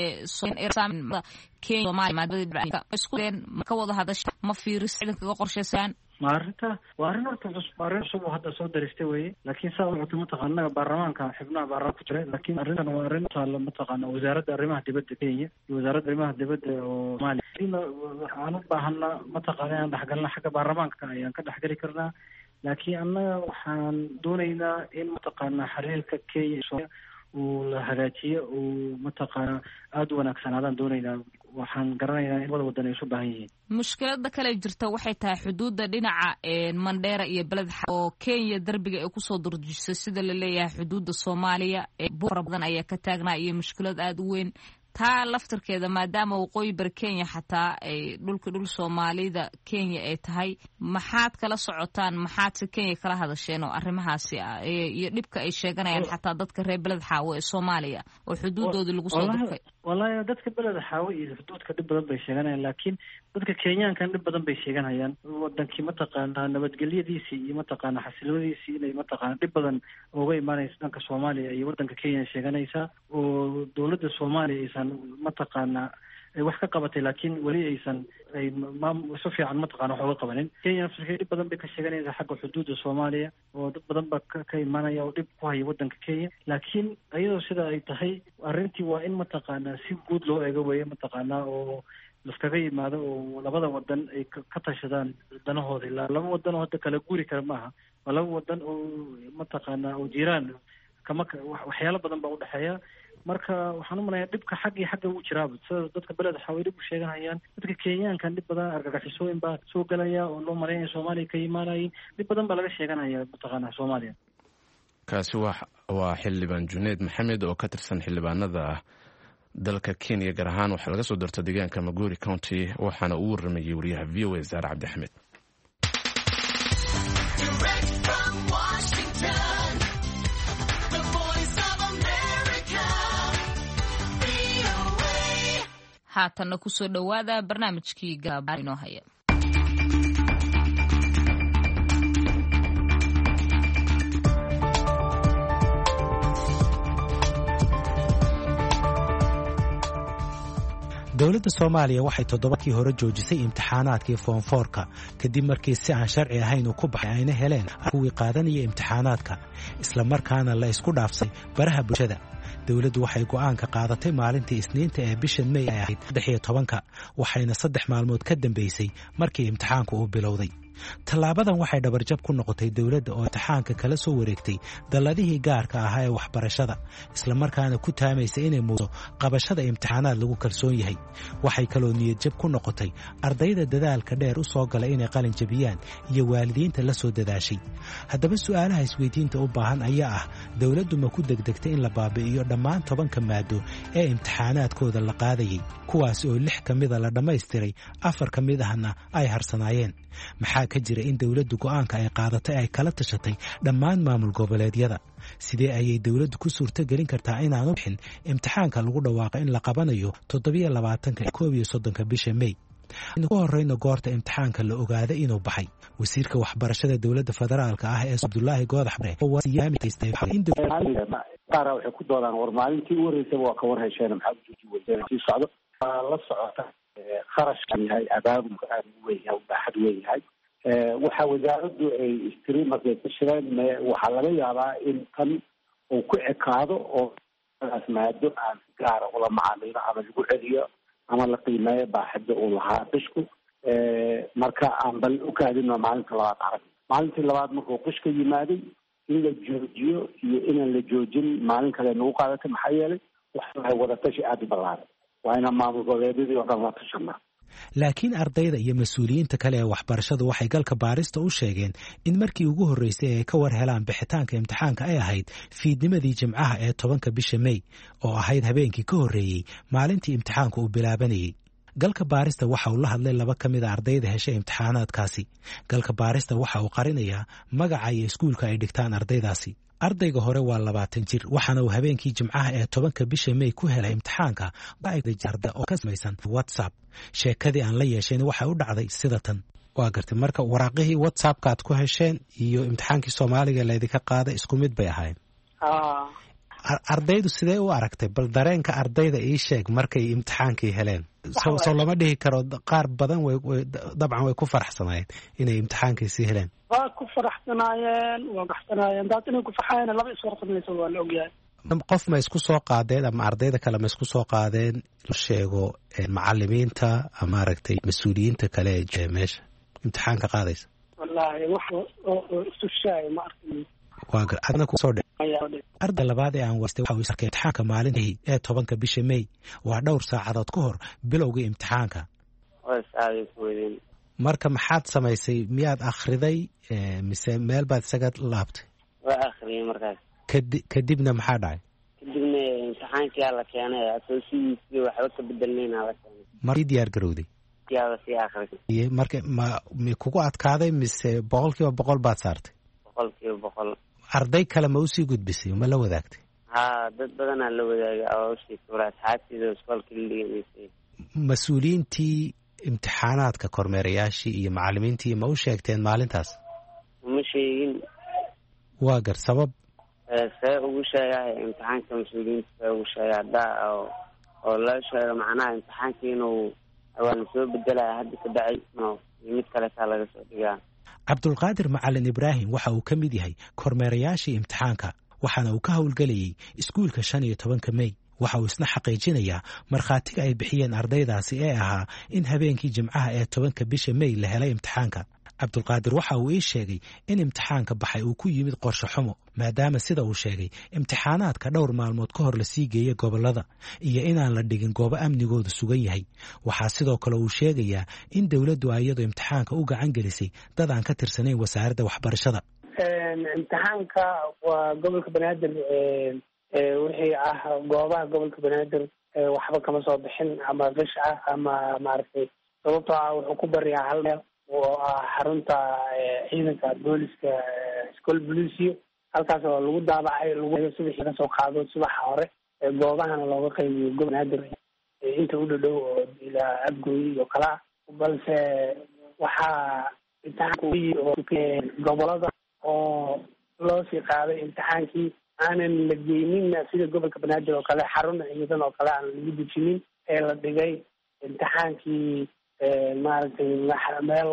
Kenya Soomaaliya isku ka wada hadasha ma fiiris idinka qorshaysan ma arrinta waa arrin horta cusub hadda soo daristay weeye laakiin saa wuxuu ma taqaana baarlamaanka xubnaha baarlamaanka ku jiray laakiin arrintan waa arrin taala ma taqaana wasaaradda arrimaha dibadda Kenya iyo wasaaradda arrimaha dibadda oo Soomaaliya waxaan u baahanaa ma taqaana inaan dhaxgalno xagga baarlamaanka ayaan ka dhaxgali karnaa laakiin annaga waxaan doonaynaa in ma taqaana xiriirka Kenya iyo Soomaaliya uu la hagaajiyo uu ma taqaana aad u wanaagsanaadan doonaynaa waxaan garanaynaa in wada wadan ay isu baahan yihiin mushkilada kale jirta waxay tahay xuduudda dhinaca Mandera iyo Beled oo Kenya darbiga ay kusoo durjisay sida la leeyahay xuduudda Soomaaliya buur badan ayaa ka taagnaa iyo mushkilad aad u weyn taa laftirkeeda maadaama waqooyi bari Kenya xataa ay dhul Soomaalida Kenya ay tahay maxaad kala socotaan maxaad si Kenya kala hadasheen oo arrimahaasi iyo dhibka ay sheeganayaan xataa dadka reer Beled Xaawo ee Soomaaliya oo xuduudooda lagu soo durkay wallahi dadka Beled Xaawo iyo xuduudka dhib badan bay sheeganayaan laakiin dadka Kenyaanka dhib badan bay sheeganayaan wadankii ma taqaana nabadgelyadiisa iyo ma taqaana xasiloodiisa inay ma taqaana dhib badan uga imaanaysa dhanka Soomaaliya iyo wadanka Kenya sheeganaysa oo dawladda Soomaaliya ma taqaana ay wax ka qabatay laakiin wali aysan ay si fiican ma taqaana wax uga qabanin Kenya dhib badan bay ka sheeganaysaa xagga xuduudda Soomaaliya oo dad badan ba ka imaanaya oo dhib ku haya wadanka Kenya laakiin ayadoo sida ay tahay arrintii waa in ma taqaana si guud loo eego weeye ma taqaana oo laskaga yimaado oo labada wadan ay ka tashadaan danahooda ilaa laba wadan oo hadda kala guuri kara maaha waa laba wadan oo ma taqaana oo jiraan kama waxyaalo badan baa u dhexeeya marka waxaan u maleeyaa dhibka xagga uu jiraaba sida dadka Beled Xaawo dhib u sheeganayaan dadka Kenyaanka dhib badan argagixisooyin baa soo galaya oo loo maleeyo Soomaaliya ka yimaanayeen dhib badan baa laga sheeganaya mataqaana Soomaaliya kaasi waa xildhibaan Junayd Maxamed oo ka tirsan xildhibaanada dalka Kenya gaar ahaan waxaa laga soo doortay deegaanka Maguri County waxaana uu waramayay wariyaha VOA Zahra Cabdi Axmed haatana ku soo dhawaada barnaamijkii gaabaan inoo haya dowladda Soomaaliya waxay toddobaadkii hore joojisay imtixaanaadkii form 4ka kadib markii si aan sharci ahayn uu ku baxay ayna heleen kuwii qaadanaya imtixaanaadka isla markaana la isku dhaafsay baraha bulshada dowladdu waxay go'aanka qaadatay maalintii Isniinta ee bisha May ay ahayd 13 waxayna 3 maalmood ka dambeysay markii imtixaanku uu bilowday tallaabadan waxay dhabarjab ku noqotay dowladda oo imtixaanka kala soo wareegtay dalladihii gaarka ahaa ee waxbarashada isla markaana ku taamaysay inay muuqdo qabashada imtixaanaad lagu kalsoon yahay waxay kaloo niyad jab ku noqotay ardayda dadaalka dheer u soo galay inay qalin jabiyaan iyo waalidiinta la soo dadaashay haddaba su'aalaha isweydiinta u baahan ayaa ah dowladdu ma ku degdegtay in la baabi'iyo dhammaan 10 maado ee imtixaanaadkooda la qaadayay kuwaas oo 6 ka mid ah la dhammaystiray 4 ka mid ahna ay harsanaayeen maxaa ka jira in dowladdu go'aanka ay qaadatay ay kala tashatay dhammaan maamul goboleedyada sidee ayay dowladdu ku suurto gelin kartaa inaanu bixin imtixaanka lagu dhawaaqo in la qabanayo 27 bisha May ku horeyna goorta imtixaanka la ogaaday inuu baxay wasiirka waxbarashada dowladda federaalka ah ee Abdullaahi Goodax Bare waxay ku doodaan war maalintii u horeysay waa ka war hesheen maxaa jooji wadaantii socdo la socota kharashkan yahay abaabulka aad u weyn yahay baaxad weyn yahay waxa wasaaraddu ay istiriimarkay ka shireen waxaa laga yaabaa in tan uu ku ekaado oo maado aan gaara ula macaamilo ama lagu celiyo ama la qiimeeyo baaxadda uu lahaa bishku marka aan bal u kaadino maalinta labaad arag. maalintii labaad markuu qish ka yimaaday in la joojiyo iyo inaan la joojin maalin kale nagu qaadatay. maxaa yeelay waxay wadatashi aada u ballaaran, waa inaan maamul goboleedyadii oo dhan la tashanaa. laakiin ardayda iyo mas-uuliyiinta kale ee waxbarashadu waxay galka baarista u sheegeen in markii ugu horreysay ay ka war helaan bixitaanka imtixaanka ay ahayd fiidnimadii jimcaha ee 10 bisha May oo ahayd habeenkii ka horreeyey maalintii imtixaanku uu bilaabanayay. galka baarista waxa uu la hadlay 2 ka mid a ardayda heshay imtixaanaadkaasi. galka baarista waxa uu qarinayaa magaca iyo iskuulka ay dhigtaan ardaydaasi. ardayga hore waa 20 jir, waxaana uu habeenkii jimcaha ee 10 bisha May ku helay imtixaanka oo ka samaysan WhatsApp. sheekadii aan la yeesheen waxay u dhacday sida tan. waa gartay marka waraaqihii WhatsApp-ka aad ku hesheen iyo imtixaankii Soomaaliga la idinka qaaday isku mid bay ahaayeen. ardaydu sidee u aragtay? bal dareenka ardayda ii sheeg markay imtixaankii heleen. soo lama dhihi karo qaar badan dabcan way ku faraxsanaayeen inay imtixaankiisii heleen. waa ku faraxsanaayeen, waa baxsanaayeen. daad inay ku farxayeen laba iswarqadnayso waa la ogyahay. qof ma isku soo qaadeen ama ardayda kale ma isku soo qaadeen la sheego macallimiinta ama aragtay mas-uuliyiinta kale ee meesha imtixaanka qaadaysa? wallaahi wax oo isu shaay ma arkin. waa gar adna ku soo arday labaad ee aan waastay waxa uu arkay imtixaanka maalintii ee 10 bisha May waa dhowr saacadood ka hor bilowgii imtixaanka. marka maxaad samaysay? miyaad akhriday mise meel baad isaga laabtay? waa akhriyay markaas. kadibna maxaa dhacay? kadibna imtixaankii la keenay asoosigiisii waxba ka bedelnayna la keenay. markii diyaar garowday yaa si akhrisay. marka ma kugu adkaaday mise 100% baad saartay? 100%. arday kale ma usii gudbisay ma la wadaagtay? haa, dad badanaa la wadaagay oo sheekay asxaabtida iskoolka liigaysay. mas-uuliyiintii imtixaanaadka kormeerayaashii iyo macallimiintii ma u sheegteen maalintaas? ma sheegin. waa gar sabab see ugu sheegay imtixaanka mas-uuliyiinta see ugu sheegay haddaa oo la sheego macnaha imtixaanka inuu waan soo bedelaya hadda ka dhacay mid kale kaa laga soo dhigaa. cabdulqaadir macalin ibraahim waxa uu ka mid yahay kormeerayaashii imtixaanka, waxaana uu ka howlgelayay iskuulka 15 May. waxa uu isna xaqiijinayaa markhaatiga ay bixiyeen ardaydaasi ee ahaa in habeenkii jimcaha ee 10 bisha May la helay imtixaanka. cabdulqaadir waxa uu ii sheegay in imtixaanka baxay uu ku yimid qorshe xumo, maadaama sida uu sheegay imtixaanaadka dhowr maalmood ka hor la sii geeyay gobollada iyo inaan la dhigin goobo amnigoodu sugan yahay. waxaa sidoo kale uu sheegayaa in dowladdu ayadu imtixaanka u gacan gelisay dad aan ka tirsanayn wasaaradda waxbarashada. imtixaanka waa gobolka banaadir, wixii ah goobaha gobolka banaadir waxba kama soo bixin ama qish ah ama maaragtay sababtoo ah wuxuu ku bariyaa hal meel oo ah xarunta ciidanka booliska school police. halkaas oo lagu daabacay lagu subaxii ka soo qaado subaxa hore goobahana looga qaybiyo gobolka banaadir inta u dhow oo ilaa Abgooy iyo kala. balse waxaa imtixaanka gobolada oo loo sii qaaday imtixaankii aanan la geynin sida gobolka banaadir oo kale xarun ciidan oo kale aan lagu dejinin ee la dhigay imtixaankii maaragtay meel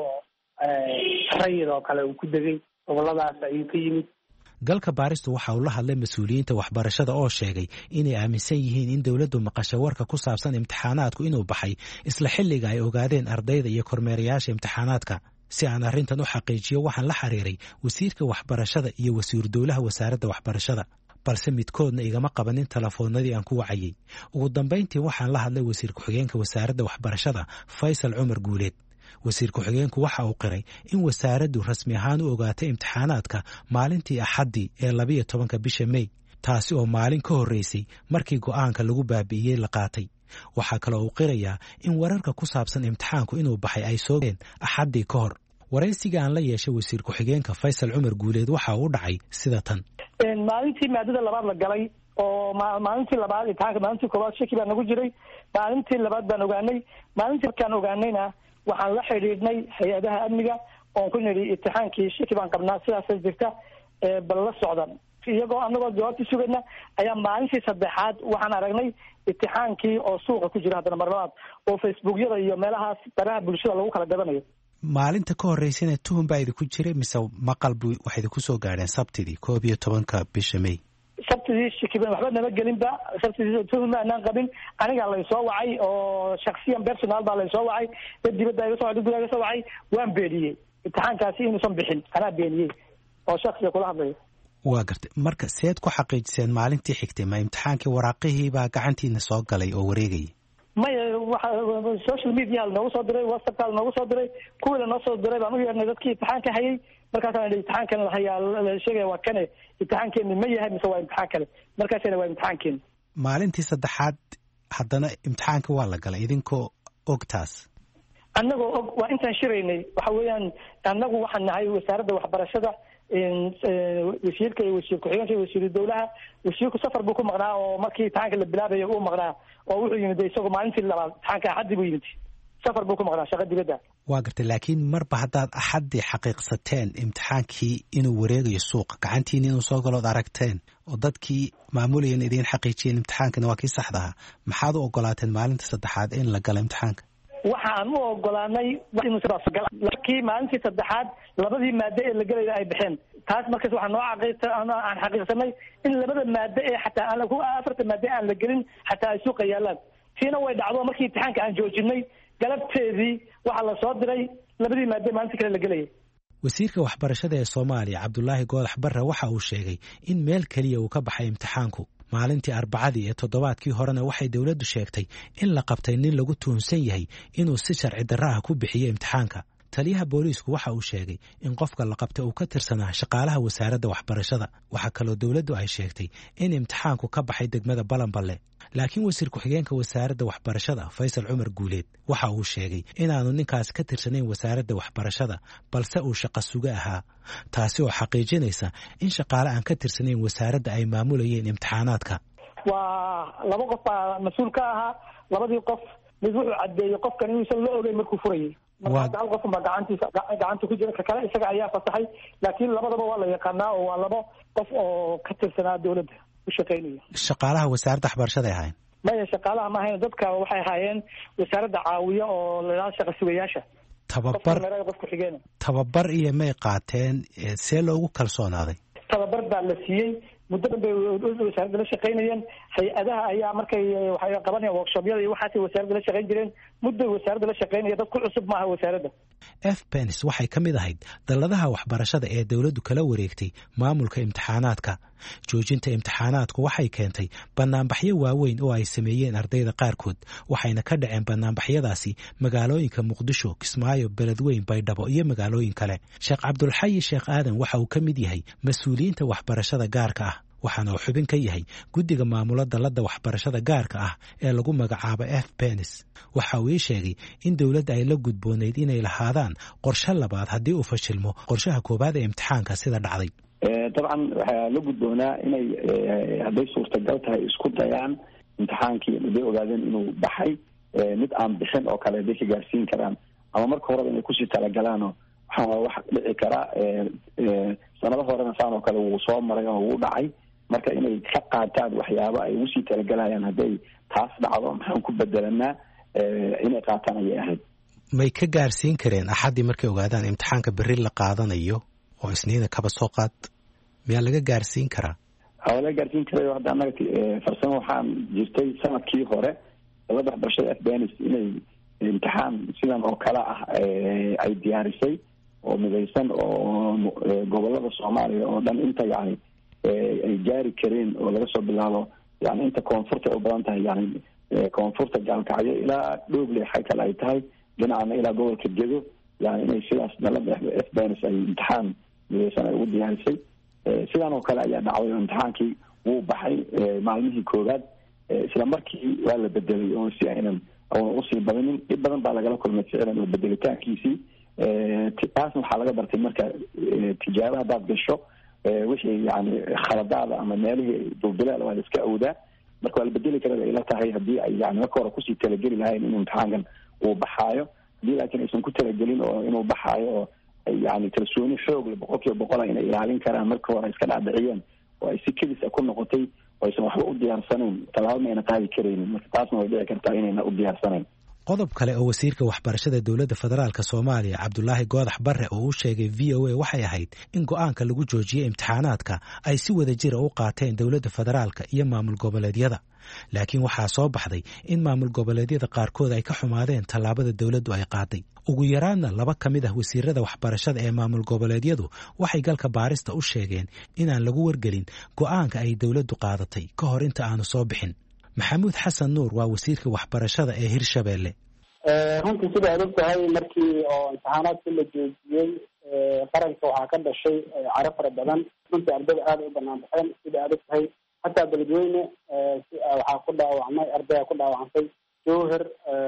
rayid oo kale uu ku degay goboladaas ayuu ka yimid. galka baaristu waxa uu la hadlay mas-uuliyiinta waxbarashada oo sheegay inay aaminsan yihiin in dowladdu maqashay warka ku saabsan imtixaanaadku inuu baxay isla xilliga ay ogaadeen ardayda iyo kormeerayaasha imtixaanaadka. si aan arrintan u xaqiijiyo waxaan la xiriiray wasiirka waxbarashada iyo wasiir dowlaha wasaaradda waxbarashada, balse midkoodna igama qabanin telefoonadii aan ku wacayay. ugu dambayntii waxaan la hadlay wasiir ku-xigeenka wasaaradda waxbarashada Faysal Cumar Guuleed. wasiir ku-xigeenku waxa uu qiray in wasaaraddu rasmi ahaan u ogaatay imtixaanaadka maalintii Axaddii ee 12 bisha May, taasi oo maalin ka horreysay markii go'aanka lagu baabi'iyey la qaatay. waxaa kaloo uu qirayaa in wararka ku saabsan imtixaanku inuu baxay ay soo geen Axaddii ka hor. waraysiga aan la yeeshay wasiir ku-xigeenka Faysal Cumar Guuleed waxa uu dhacay sida tan. maalintii maadada labaad la galay oo maalintii labaad imtixaanka maalintii koowaad shaki baa nagu jiray, maalintii labaad baan ogaanay. maalintii markaan ogaanayna waxaan la xidhiidhnay hay-adaha amniga oon ku nidhi imtixaankii shaki baan qabnaa sidaasa jirta bal la socdan. iyagoo anagoo jawaabti sugayna ayaa maalintii saddexaad waxaan aragnay imtixaankii oo suuqa ku jira haddana mar labaad oo facebookyada iyo meelahaas baraha bulshada lagu kala gadanayo. maalinta ka horreysana tuhun baa idinku jiray mise maqal waxay idinku soo gaadheen sabtidii 11 bisha May? sabtidii shikiban waxba nama gelinba sabtidii tuhma aanan qabin aniga la soo wacay oo shakhsiyan personal baa la soo wacay dad dibadda iga soo wacay gudaha iga soo wacay waan beeniyey imtixaankaasi inuusan bixin anaa beeniyey oo shakhsiga kula hadlayo waa gartay marka seed ku xaqiijiseen maalintii xigtay ma imtixaankii waraaqihii baa gacantiina soo galay oo wareegayay maya waxa social media noogu soo diray WhatsApp noogu soo diray kuwii noo soo diray baan u yeernay dadkii imtixaanka hayay markaasaan imtixaankan la hayaa la sheegay waa kane imtixaankeeni ma yahay mise waa imtixaan kale markaasina waa imtixaankeeni maalintii saddexaad haddana imtixaanka waa la galay idinkoo og taas annagoo og waa intaan shiraynay waxa weeyaan annagu waxaan nahay wasaaradda waxbarashada wasiirka iyo wasiir ku-xigeenka iyo wasiiru dowlaha wasiirku safar buu ku maqnaa oo markii imtixaanka la bilaabayo uu maqnaa oo wuxuu yimid isagoo maalintii labaad imtixaanka axaddi buu yimid safar buu ku maqnaa shaqa dibadda waa gartay laakiin marba haddaad axaddii xaqiiqsateen imtixaankii inuu wareegayo suuqa gacantiina inuu soo galood aragteen oo dadkii maamulayeen idiin xaqiijiyeen imtixaankana waa kii saxdaha maxaad u ogolaateen maalinta saddexaad in la galo imtixaanka waxaan u ogolaanay markii maalintii saddexaad labadii maado ee la gelayda ay baxeen taas markaas waxaa noo aan xaqiiqsanay in labada maado ee xataa afarta maado aan la gelin xataa ay suuqa yaalaan tiina way dhacdo markii imtixaanka aan joojinay galabteedii waxaa la soo diray labadii maado maalintii kale la gelayay wasiirka waxbarashada ee Soomaaliya Cabdullaahi Goodax Barre waxa uu sheegay in meel kaliya uu ka baxay imtixaanku maalintii arbacadii ee toddobaadkii horena waxay dawladdu sheegtay in la qabtay nin lagu tuhunsan yahay inuu si sharci darro ah ku bixiyay imtixaanka taliyaha booliisku waxa uu sheegay in qofka la qabtay uu ka tirsanaa shaqaalaha wasaaradda waxbarashada waxa kaloo dawladdu ay sheegtay in imtixaanku ka baxay degmada Balanballe laakiin wasiir ku-xigeenka wasaaradda waxbarashada Faysal Cumar Guuleed waxa uu sheegay inaanu ninkaas ka tirsanayn wasaaradda waxbarashada balse uu shaqo suga ahaa taasi oo xaqiijinaysa in shaqaale aan ka tirsanayn wasaaradda ay maamulayeen imtixaanaadka waa laba qof baa mas-uul ka ahaa labadii qof mid wuxuu caddeeyey qofkan inuusan la ogeyn markuu furayay marka hal qof baa gacanta ku jira ka kale isaga ayaa fasaxay laakiin labadaba waa la yaqaanaa oo waa laba qof oo ka tirsanaa dawladda u shaqaynaya shaqaalaha wasaaradda waxbarashada ay ahaayeen maya shaqaalaha ma ahayn dadka waxay ahaayeen wasaaradda caawiya oo la shaqa sugayaasha tababar iyo may qaateen see loogu kalsoonaaday tababar baa la siiyey muddo dhan bay wasaaradda la shaqaynayeen hay-adaha ayaa markay waxay qabanayaan workshobyada iyo waxaasay wasaaradda la shaqayn jireen mudday wasaaradda la shaqaynaya dad ku cusub maaha wasaaradda FPENS waxay ka mid ahayd dalladaha waxbarashada ee dawladdu kala wareegtay maamulka imtixaanaadka joojinta imtixaanaadku waxay keentay banaanbaxyo waaweyn oo ay sameeyeen ardayda qaarkood waxayna ka dhaceen banaanbaxyadaasi magaalooyinka Muqdisho Kismaayo Beledweyn Baydhabo iyo magaalooyin kale Sheekh Cabdulxayi Sheekh Aadan waxa uu ka mid yahay mas'uuliyiinta waxbarashada gaarka ah waxaana uu xubin ka yahay guddiga maamula dallada waxbarashada gaarka ah ee lagu magacaabo FPENS waxa uu sheegay in dawladda ay la gudboonayd inay lahaadaan qorshe labaad haddii uu fashilmo qorshaha koobaad ee imtixaanka sida dhacday dabcan waxaa la gudboonaa inay hadday suurtagal tahay isku dayaan imtixaankii haday ogaadeen inuu baxay mid aan bixin oo kale haday ka gaarsiin karaan ama marka horeba inay kusii talagalaano waxaa wax dhici karaa sanado horena saan oo kale wuu soo maray oo wuu dhacay marka inay ka qaataan waxyaaba ay usii talagalayaan hadday taas dhacdo maxaan ku bedelanaa inay qaataan ayay ahayd may ka gaarsiin kareen axaddii markay ogaadaan imtixaanka berri la qaadanayo oo isniina kaba soo qaad miyaa laga gaarsiin karaa waa laga gaarsiin karayo hadda annaga farsamo waxaan jirtay sanadkii hore dallada waxbarashada FPENS inay imtixaan sidan oo kale ah ay diyaarisay oo midaysan oo gobolada Soomaaliya oo dhan inta yani ay gaari kareen oo laga soo bilaabo yani inta koonfurta u badan tahay yani koonfurta gaalkacyo ilaa Dhoble xay kale ay tahay dhinacna ilaa gobolka Gedo yani inay sidaas dallada FPENS ay imtixaan midaysan ay u diyaarisay sidan oo kale ayaa dhacday imtixaankii wuu baxay maalmihii koowaad isla markii waa la bedelay oo si aynan usii badanin dhib badan baa lagala kulmay ficlan oo bedelitaankiisii taasna waxaa laga bartay marka tijaabo haddaad gasho wixii yani khaladaada ama meelihii dulbilaal waa la iska awdaa marka waa la bedeli kara ila tahay haddii ay yani marka hore kusii talageli lahayn in imtixaankan uu baxaayo haddii laakiin aysan ku talagelin oo inuu baxaayo oo yani kalsooni xoog le 100% inay ilaalin karaan marka hore iska dhaadhiciyeen oo ay si kedis ku noqotay oo aysan waxba u diyaarsanayn talaabo mayna qaadi karaynin marka taasna way dhici kartaa inayna u diyaarsanayn qodob kale oo wasiirka waxbarashada dowladda federaalk soomaaliya cabdulaahi goodax barre oo u sheegay v o a waxay ahayd in go'aanka lagu joojiyey imtixaanaadka ay si wada jira u qaateen dowladda federaalka iyo maamul goboleedyada laakiin waxaa soo baxday in maamul goboleedyada qaarkood ay ka xumaadeen tallaabada dowladdu ay qaaday ugu yaraadna 2 ka mid ah wasiirada waxbarashada ee maamul goboleedyadu waxay galka baarista u sheegeen inaan lagu wargelin go'aanka ay dowladdu qaadatay ka hor inta aanu soo bixin maxamuud xasan nuur waa wasiirka waxbarashada ee hirshabeelle runtii sida aad ogtahay markii oo imtixaanaadkii la joojiyey qaranka waxaa ka dhashay caro fara badan runtii ardayda aada u banaan baxeen sida aad ogtahay hataa beledweyne waxaa ku dhaawacmay ardaya ku dhaawacantay jowhar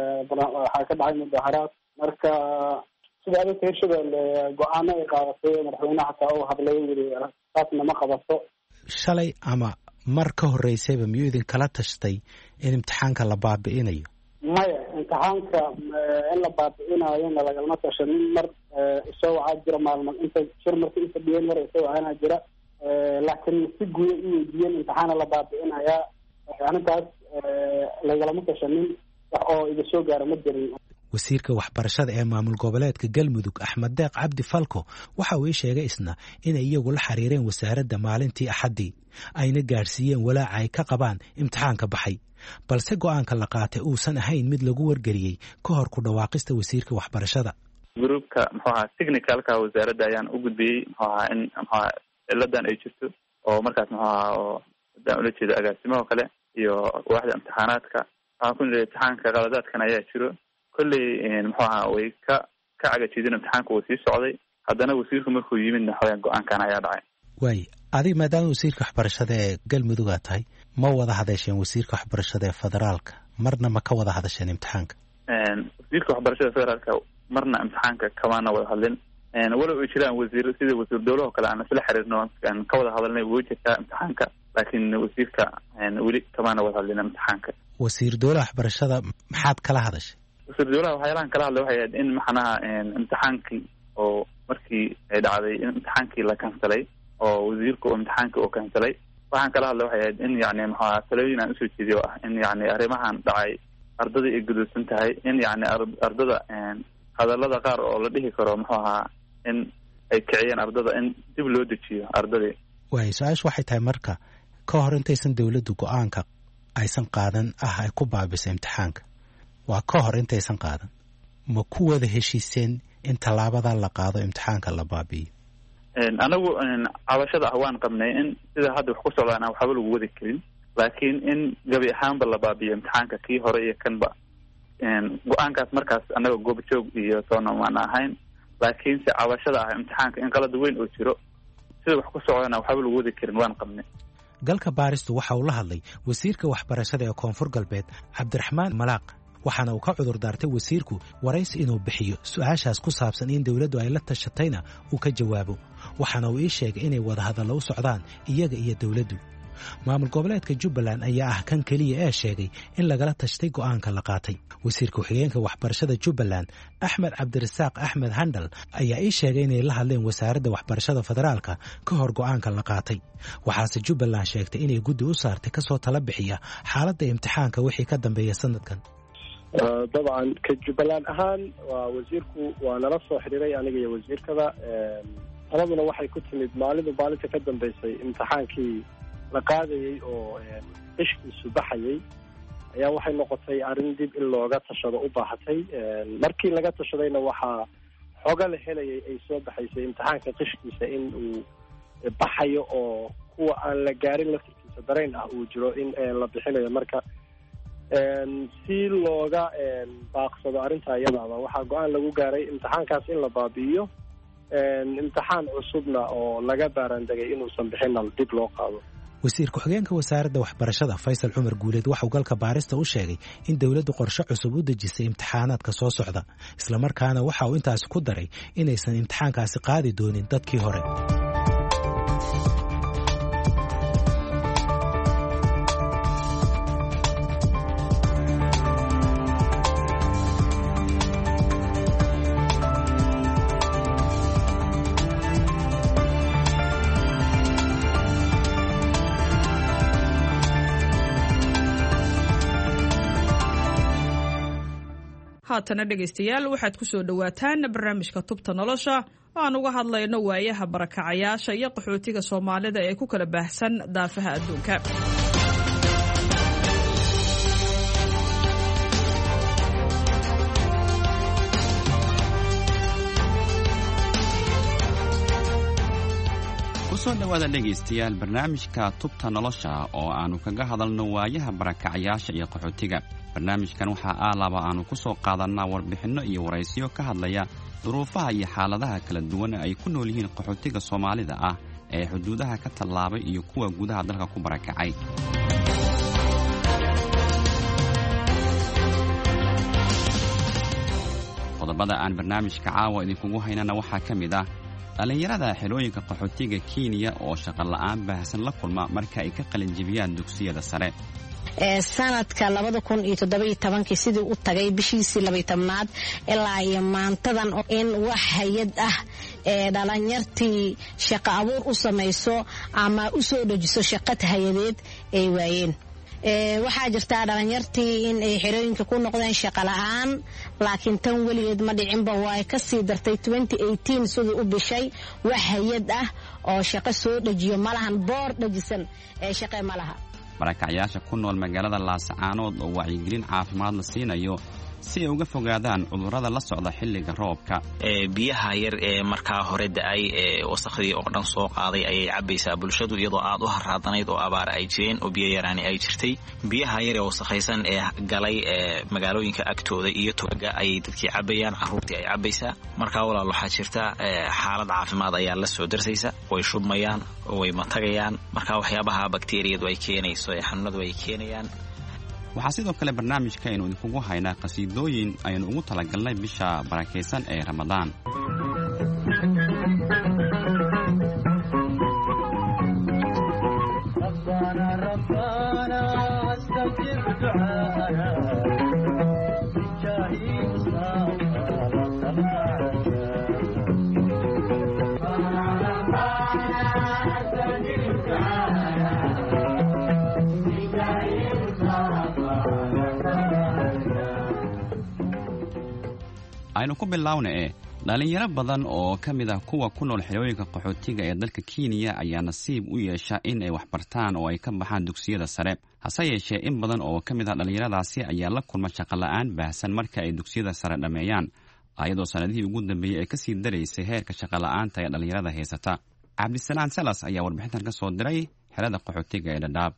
waxaa ka dhacay mudaharaad marka sida aad ogtahay hirshabeelle go-aano ay qaadatay madaxweyneha hataa uu hadlay yiri taasna ma qabato shalay ama mar ka horeysayba miyuu idin kala tashtay in imtixaanka la baabi'inayo maya imtixaanka in la baabi'inayona lagalama tashanin mar isoo waxaa jira maalmo inta shir marka ifadhiyeen mar isoo waxaana jira laakiin si guuda u weydiiyeen imtixaana la baabi'inayaa arrintaas lagalama tashanin wax oo iga soo gaara ma jirin wasiirka waxbarashada ee maamul goboleedka galmudug axmed deeq cabdi falko waxa uu ii sheegay isna inay iyagu la xiriireen wasaaradda maalintii axaddii ayna gaadhsiiyeen walaaca ay ka qabaan imtixaanka baxay balse go'aanka la qaatay uusan ahayn mid lagu wargeliyey ka hor ku dhawaaqista wasiirka waxbarashada gruubka muxuu ahaa technicalka wasaaradda ayaan u gudbiyey muxuu ahaa in muxuu ahaa ciladan ay jirto oo markaas muxuu ahaa oo hadaan ula jeedo agaasimaha kale iyo waaxda imtixaanaadka waxaan ku nidhi imtixaanka qaladaadkan ayaa jiro kolley muxuu ahaa way ka cagajideen imtixaanka uu sii socday haddana wasiirku markuu yimidna xoogaan go-aankan ayaa dhacay waay adiga maadaama wasiirka waxbarashada ee galmudug aad tahay ma wada hadasheen wasiirka waxbarashada ee federaalka marna ma ka wada hadasheen imtixaanka wasiirka waxbarashada federaalka marna imtixaanka kamaana wada hadlin walow ay jiraan wasiir sida wasiir dowlaha kale aan isla xiriirno aan ka wada hadalnay wuu jirtaa imtixaanka laakiin wasiirka weli kamaana wada hadlin imtixaanka wasiir dowlaha waxbarashada maxaad kala hadashay wasiir dowlaha waxyaalahan kala hadlay waxay ahayd in maxanaha imtixaankii oo markii ay dhacday in imtixaankii la kansalay oo wasiirka oo imtixaankii oo kansalay waxaan kala hadlay waxay ahayd in yacni maxaa talooyin aan usoo jeediyo ah in yacni arrimahan dhacay ardada ay gudubsan tahay in yacni ardada hadallada qaar oo la dhihi karo muxuu ahaa in ay kiciyeen ardada in dib loo dejiyo ardadii waay su-aashu waxay tahay marka ka hor intaysan dowladdu go-aanka aysan qaadan ay ku baabisay imtixaanka waa ka hor intaysan qaadan ma ku wada heshiiseen in tallaabada la qaado imtixaanka la baabi'iyo anagu cabashada ah waan qabnay in sida hadda wax ku socdaan aan waxba lagu wadi karin laakiin in gabi ahaanba la baabi'iyo imtixaanka kii hore iyo kanba go-aankaas markaas annaga goobjoog iyo toona maan ahayn laakiinse cabashada ah imtixaanka in qalad weyn oo jiro sida wax ku socdaan aan waxba lagu wadi karin waan qabnay galka baaristu waxa uu la hadlay wasiirka waxbarashada ee koonfur galbeed cabdiraxmaan malaaq waxaana uu ka cudur daartay wasiirku waraysi inuu bixiyo su-aashaas ku saabsan in dowladdu ay la tashatayna uu ka jawaabo waxaana uu ii sheegay inay wadahadallo u socdaan iyaga iyo dowladdu maamul goboleedka jubbaland ayaa ah kan keliya ee sheegay in lagala tashtay go'aanka la qaatay wasiirka ku-xigeenka waxbarashada jubbaland axmed cabdirasaaq axmed handal ayaa ii sheegay inay la hadleen wasaaradda waxbarashada federaalka ka hor go'aanka la qaatay waxaase jubbaland sheegtay inay guddi u saartay kasoo tala bixiya xaaladda imtixaanka wixii ka dambeeya sanadkan dabcan ka jubbaland ahaan waa wasiirku waa nala soo xidhiiray aniga iyo wasiirkada taladuna waxay ku timid maalinta ka dambeysay imtixaankii la qaadayey oo qishkiisu baxayay ayaa waxay noqotay arrin dib in looga tashado u baahatay markii laga tashadayna waxaa xooga la helayay ay soo baxaysay imtixaanka qishkiisa in uu baxayo oo kuwa aan la gaarin laftirkiisa dareen ah uu jiro in la bixinayo marka si looga baaqsado arrinta iyadaaba waxaa go-aan lagu gaaray imtixaankaas in la baabi'iyo imtixaan cusubna oo laga baaraandegay inuusan bixinna dib loo qaado wasiir ku-xigeenka wasaaradda waxbarashada faysal cumar guuleed waxauu galka baarista u sheegay in dowladdu qorshe cusub u dejisay imtixaanaadka soo socda islamarkaana waxa uu intaasi ku daray inaysan imtixaankaasi qaadi doonin dadkii hore haatana dhegaystayaal waxaad ku soo dhowaataan barnaamijka tubta nolosha oo aan uga hadlayno waayaha barakacayaasha iyo qaxootiga Soomaalida ee ku kala baahsan daafaha adduunka. kusoo dhawaada dhegaystayaal barnaamijka tubta nolosha oo aanu kaga hadalno waayaha barakacayaasha iyo qaxootiga. barnaamijkan waxaa aalaaba aanu ku soo qaadanaa warbixinno iyo waraysiyo ka hadlaya duruufaha iyo xaaladaha kala duwan ay ku nool yihiin qaxootiga Soomaalida ah ee xuduudaha ka tallaabay iyo kuwa gudaha dalka ku barakacay. qodobada aan barnaamijka caawa idinkugu haynana waxaa ka mid ah dhalinyarada xerooyinka qaxootiga Kenya oo shaqo la'aan baahsan la kulma marka ay ka qalin jebiyaan dugsiyada sare. sanadka 2017 sidii u tagay bishiisii 12aad ilaa iyo maantadan in wax hay'ad ah dhalinyartii shaqo abuur u samayso ama u soo dhajiso shaqada hayadeed ay waayeen. waxaa jirta dhalinyartii in ay xerooyinka ku noqdeen shaqo la'aan laakiin tan weligeed ma dhicinba way ka sii dartay 2018 sidii u bishay wax hay'ad ah oo shaqo soo dhajiyo malahan boor dhajisan ee shaqo malaha. barakacayaasha ku nool magaalada Laascaanood oo wacyigelin caafimaad la siinayo si ay uga fogaadaan cudurrada la socda xilliga roobka. biyaha yar ee markaa hore da'ay wasakhdii oo dhan soo qaaday ayay cabaysaa bulshadu iyadoo aad u haraadanayd oo abaar ay jireen oo biyo yaraani ay jirtay. biyaha yar ee wasakhaysan ee galay magaalooyinka agtooda iyo togaga ayay dadkii cabayaan, carruurtii ay cabaysaa. markaa walaal waxaa jirta xaalad caafimaad ayaa la soo darsaysa, way shubmayaan, way matagayaan. markaa waxyaabaha bakteeriyadu ay keenayso ee xanuunadu ay keenayaan. waxaa sidoo kale barnaamijka aynu idinkugu haynaa qasiidooyin aynu ugu talagalnay bisha barakaysan ee Ramadaan. aynu ku bilaawna dhalinyaro badan oo ka mid ah kuwa ku nool xerooyinka qaxootiga ee dalka Kenya ayaa nasiib u yeesha in ay wax bartaan oo ay ka baxaan dugsiyada sare. hase yeeshee in badan oo ka mid ah dhalinyaradaasi ayaa la kulma shaqo la'aan baahsan marka ay dugsiyada sare dhameeyaan, ayadoo sanadihii ugu dambeeyay ay ka sii daraysay heerka shaqo la'aanta ee dhalinyarada haysata. Cabdisalaan Salas ayaa warbixintan ka soo diray xerada qaxootiga ee Dadaab.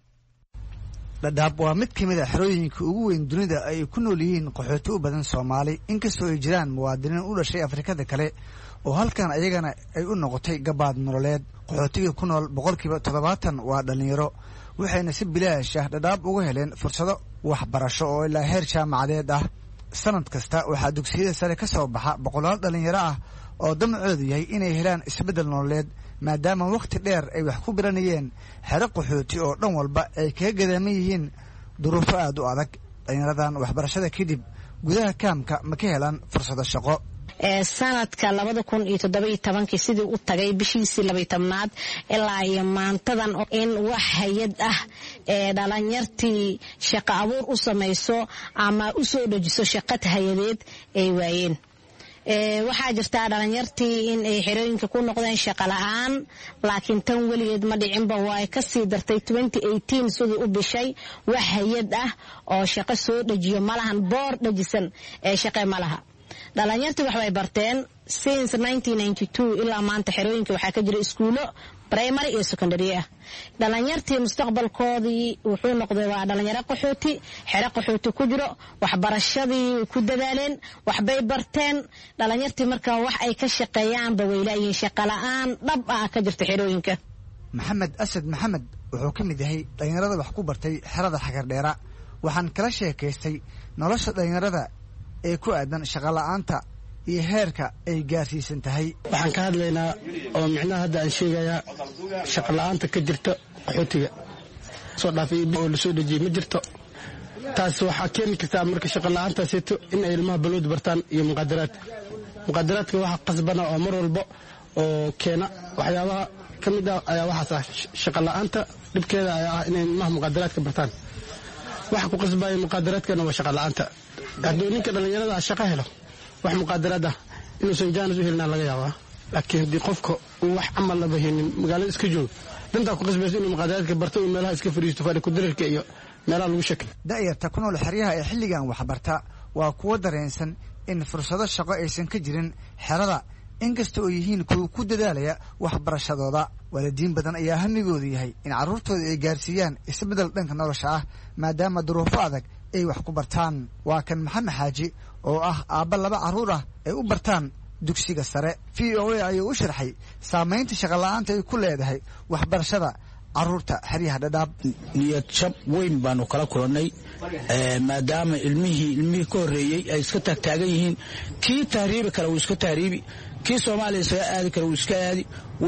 Dadaab waa mid ka mid ah xerooyinka ugu weyn dunida ay ku nool yihiin qaxooti u badan Soomaali, inkastoo ay jiraan muwaadiniin u dhashay Afrikada kale oo halkan ayagana ay u noqotay gabaad nololeed. qaxootiga ku nool 70% waa dhalinyaro, waxayna si bilaash ah Dadaab uga heleen fursado waxbarasho oo ilaa heer jaamacadeed ah. sanad kasta waxaa dugsiyada sare ka soo baxa boqolaal dhalinyaro ah oo damcoodu yahay inay helaan isbeddel nololeed, maadaama waqti dheer ay wax ku baranayeen xero qaxooti oo dhan walba ay kaga gadaaman yihiin duruufo aad u adag. dhalinyaradan waxbarashada kadib gudaha kaamka ma ka helaan fursado shaqo. sanadka 2017 sidii u tagay bishiisii 12aad ilaa iyo maantadan in wax hay'ad ah dhalinyartii shaqo abuur u samayso ama u soo dhajiso shaqada hayadeed ay waayeen. waxaa jirta dhalinyartii in ay xerooyinka ku noqdeen shaqo la'aan laakiin tan weligeed ma dhicinba way ka sii dartay 2018 sidii u bishay wax hay'ad ah oo shaqo soo dhajiyo malahan boor dhajisan ee shaqo malaha. dhalinyartii waxbay barteen since 1992 ilaa maanta xerooyinka waxaa ka jira iskuulo primary iyo secondary ah. dhalinyartii mustaqbalkoodii wuxuu noqday waa dhalinyaro qaxooti, xero qaxooti ku jiro, waxbarashadii ku dadaaleen, waxbay barteen. dhalinyartii markaa wax ay ka shaqeeyaanba way laayihiin, shaqo la'aan dhab ah ka jirta xerooyinka. Maxamed Asad Maxamed wuxuu ka mid yahay dhalinyarada wax ku bartay xerada Xagardheera. waxaan kala sheekaystay nolosha dhalinyarada ee ku aadan shaqo la'aanta iyo heerka ay gaarsiisan tahay. waxaan ka hadlaynaa oo micnaha hadda aan sheegayaa shaqo la'aanta ka jirta qaxootiga soo dhaafay oo la soo dhajiyay ma jirto. taas waxaa keeni kartaa marka shaqo la'aantaaseeto in ay ilmaha balwad bartaan iyo muqaadaraadka waxa qasbana oo mar walba oo keena waxyaabaha ka mid ah ayaa waxaas ah shaqo la'aanta dhibkeeda ayaa ah inay ilmaha muqaadaraadka bartaan. waxa ku qasbaya muqaadaraadkana waa shaqo la'aanta. hadduu ninka dhallinyarada shaqo helo wax muqaadaraad ah inuusan jaanis u helnaa laga yaabaa laakiin haddii qofka uu wax camal laba helin magaalada iska joogo dantaa ku qasbaysa inuu muqaadaraadka barto uu meelaha iska fadhiisto fadhi kudirarka iyo meelaha lagu shakay da'yarta ku nool xeryaha ee xilligan waxbarta waa kuwo dareensan in fursado shaqo aysan ka jirin xerada inkasta oo yihiin kuwa ku dadaalaya waxbarashadooda waalidiin badan ayaa hamigoodu yahay in carruurtooda ay gaarsiiyaan isbeddel dhanka nolosha ah maadaama duruufo adag ay wax ku bartaan waa kan maxamed xaaji oo ah aabba 2 carruur ah ay u bartaan dugsiga sare VOA ayuu u sharxay saamaynta shaqo la'aanta ay ku leedahay waxbarashada carruurta xeryaha Dhadhaab niyad jab weyn baanu kala kulannay maadaama ilmihii ka horreeyey ay iska taagtaagan yihiin kii tahriibi kale uu iska tahriibi kii Soomaaliya isaga aadi kale uu iska aadi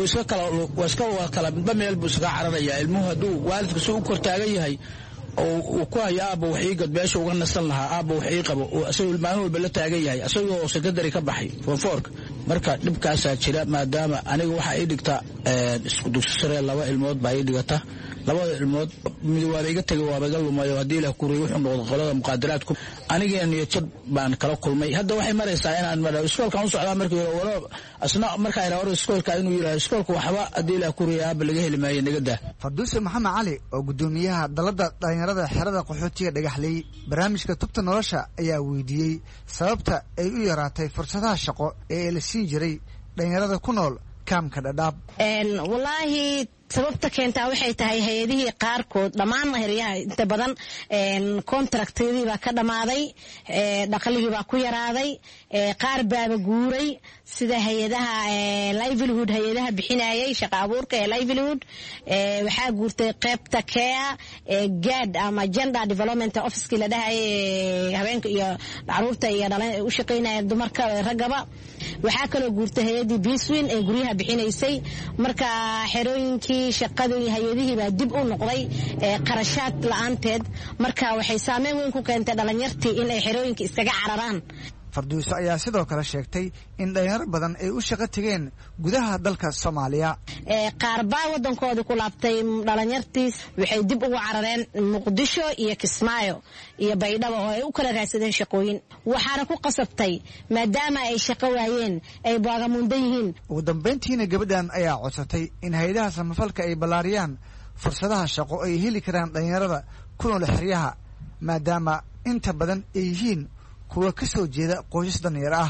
waa iska kala midba meel buu iskaga cararayaa ilmuhu hadduu waalidku si u kor taagan yahay oo uu ku hayo aabba wax ii gad meesha uga nasan lahaa aabba wax ii qabo oo asagoo maalin walba la taagan yahay asagoo sekondary ka baxay fonfoorka marka dhibkaasaa jira maadaama aniga waxaa ii dhigta dugsi sare 2 ilmood baa ii dhigata 2 ilmood mid waa iga tagay waa iga lumayo haddii la kuriyo wuxuu noqdo qolada muqaadaraadku aniga niyad baan kala kulmay hadda waxay maraysaa inaan maro iskoolka u socdaa markii hore asna marka ay raawro iskoolka inuu yiraahdo iskoolka waxba haddii la kuriyo aabba laga heli maayo nagada Farduuse Maxamed Cali oo gudoomiyaha dalada dhalinyarada xerada qaxootiga Dhagaxley barnaamijka tubta nolosha ayaa weydiiyey sababta ay u yaraatay fursadaha shaqo ee la siin jiray dhalinyarada ku nool kaamka Dhadhaab wallahi sababta keenta waxay tahay hay'adihii qaarkood dhammaan hay'adaha inta badan contractadii baa ka dhamaaday dhaqaligii baa ku yaraaday qaar baa guuray sida hay'adaha livelihood hay'adaha bixinayay shaqo abuurka ee livelihood waxa guurtay qaybta care GAD ama gender development office la dhahay haweenka iyo carruurta iyo dhalinta u shaqeynaya dumarka ragaba waxa kale guurtay hay'adii Biswin ee guryaha bixinaysay marka xerooyinkii shaqadii hay'adihii baa dib u noqday qarashaad la'aanteed marka waxay saameyn weyn ku keentay dhalinyartii in ay xerooyinka iskaga cararaan Farduuse ayaa sidoo kale sheegtay in dhalinyaro badan ay u shaqo tageen gudaha dalka Soomaaliya qaar baa wadankooda ku laabtay dhalinyartiis waxay dib ugu carareen Muqdisho iyo Kismaayo iyo Baydhabo oo ay u kala raadsadeen shaqooyin waxaana ku qasabtay maadaama ay shaqo waayeen ay baagamundan yihiin ugu dambeyntiina gabadhan ayaa codsatay in hay'adaha samafalka ay balaariyaan fursadaha shaqo ay heli karaan dhalinyarada ku nool xeryaha maadaama inta badan ay yihiin kuwa ka soo jeeda qoysas danyar ah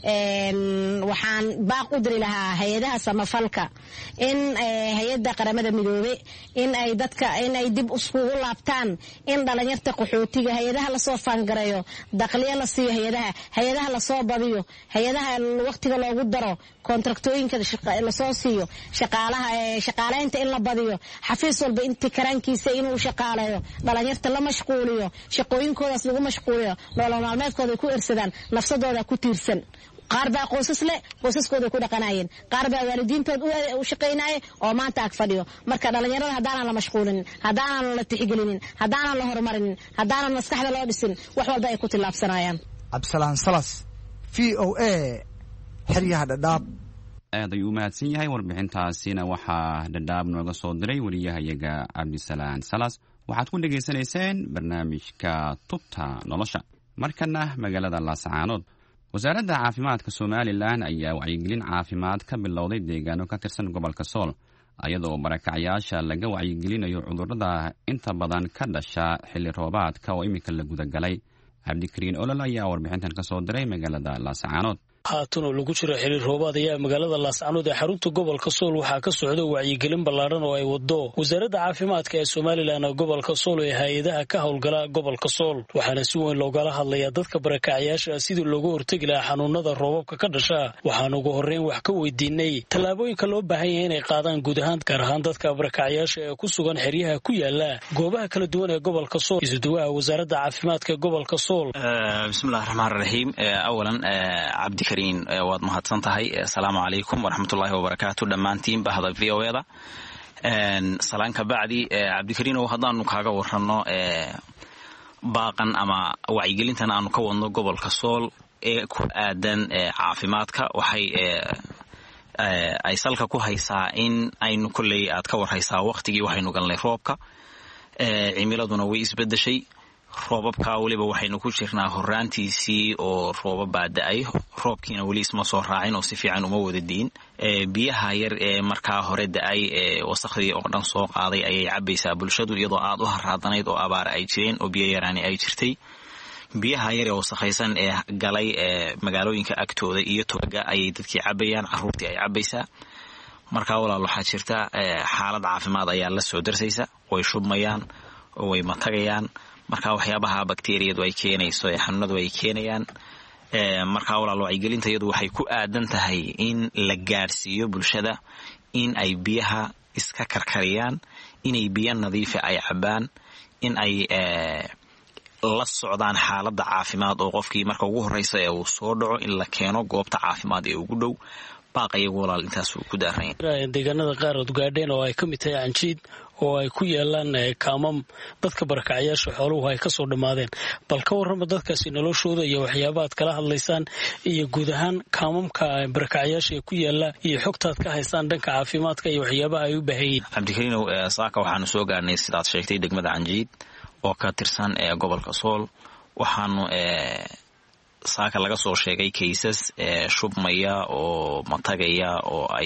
waxaan baaq u diri lahaa hay'adaha samafalka in hay'adda qaramada midoobay in ay dib uskugu laabtaan in dhalinyarta qaxootiga hay'adaha la soo faangareeyo dakhliya la siiyo hay'adaha la soo badiyo hay'adaha waqtiga loogu daro kontraktooyinka la soo siiyo shaqaalaynta in la badiyo xafiis walba intii karaankiisa inuu shaqaaleeyo dhalinyarta la mashquuliyo shaqooyinkoodaas lagu mashquuliyo nolol maalmeedkooda ku irsadaan nafsadooda ku tiirsan qaar baa qoysas leh qoysaskooda ku dhaqanayeen qaar baa waalidiintood u shaqeynayay oo maanta ag fadhiyo marka dhalinyarada haddaanan la mashquulinin haddaanan la tixgelinin haddaanan la horumarinin haddaanan maskaxda loo dhisin wax walba ay ku tillaabsanayaan Cabsalaan Salas VOA xeryaha Dhadhaab aad ayuu u mahadsan yahay warbixintaasina waxaa Dhadhaab nooga soo diray wariyahayaga Cabdisalaan Salas waxaad ku dhageysanayseen barnaamijka tubta nolosha markana magaalada Laascaanood wasaaradda caafimaadka Soomaaliland ayaa wacyigelin caafimaad ka bilowday deegaano ka tirsan gobolka Sool ayadoo barakacayaasha laga wacyigelinayo cudurrada inta badan ka dhasha xilli roobaadka oo imika la gudagalay Cabdikariin Olol ayaa warbixintan ka soo diray magaalada Laascaanood haatan oo lagu jiro xilli roobaad ayaa magaalada Laascaanood ee xarunta gobolka Sool waxaa ka socda wacyigelin ballaaran oo ay wado wasaaradda caafimaadka ee Soomaaliland ee gobolka Sool ee hay'adaha ka howlgala gobolka Sool waxaana si weyn looga hadlayaa dadka barakacayaasha sidii looga hortagi lahaa xanuunada roobabka ka dhasha waxaan ugu horreyn wax ka weydiinay tallaabooyinka loo baahan yahay inay qaadaan guud ahaan gaar ahaan dadka barakacayaasha ee ku sugan xeryaha ku yaala goobaha kala duwan ee gobolka Sool isuduwaha wasaaradda caafimaadka ee gobolka Sool bismillaahir rahmaanir rahiim awalan Cabdi waad mahadsan tahay assalaamu calaykum waraxmatullaahi wabarakaatu dhammaantiin bahda VOA-da salaanka bacdi Cabdikariin oo haddaanu kaaga warranno baaqan ama wacyigelintan aanu ka wadno gobolka Sool ee ku aadan caafimaadka waxay ay salka ku haysaa in aynu kolley aad ka warhaysaa waqtigii waxaynu galnay roobka cimiladuna way isbedeshay roobabka waliba waxaynu ku jirnaa horaantiisii oo roobabaa da'ay roobkiina weli isma soo raacin oo si fiican uma wada diin biyaha yar ee markaa hore da'ay wasakhdii oo dhan soo qaaday ayay cabaysaa bulshadu iyadoo aad u haraadanayd oo abaar ay jireen oo biyo yaraani ay jirtay biyaha yar ee wasakhaysan ee galay magaalooyinka agtooda iyo toga ayay dadkii cabayaan caruurtii ay cabaysaa markaa walaal waxaa jirta xaalad caafimaad ayaa la soo darsaysa way shubmayaan oo way matagayaan markaa waxyaabaha bakteeriyadu ay keenayso ee xanuunadu ay keenayaan markaa walaal wacyigelinta iyadu waxay ku aadan tahay in la gaadhsiiyo bulshada in ay biyaha iska karkariyaan inay biyo nadiifa ay cabaan in ay la socdaan xaaladda caafimaad oo qofkii marka ugu horreysa ee uu soo dhaco in la keeno goobta caafimaad ee ugu dhow baaq iyagu walaal intaas uu ku daaran deegaanada qaar ood gaadheen oo ay ka mid tahay Canjiid oo ay ku yaalaan kaamam dadka barakacayaasha xooluhu ay ka soo dhammaadeen bal ka warrama dadkaasi noloshooda iyo waxyaabaad kala hadlaysaan iyo guud ahaan kaamamka barakacayaasha ku yaala iyo xogtaad ka haystaan dhanka caafimaadka iyo waxyaabaha ay u baahayeen Cabdikariinow saaka waxaanu soo gaarnay sidaad sheegtay degmada Canjiid oo ka tirsan gobolka Sool waxaanu saaka laga soo sheegay cases shubmaya oo matagaya oo ay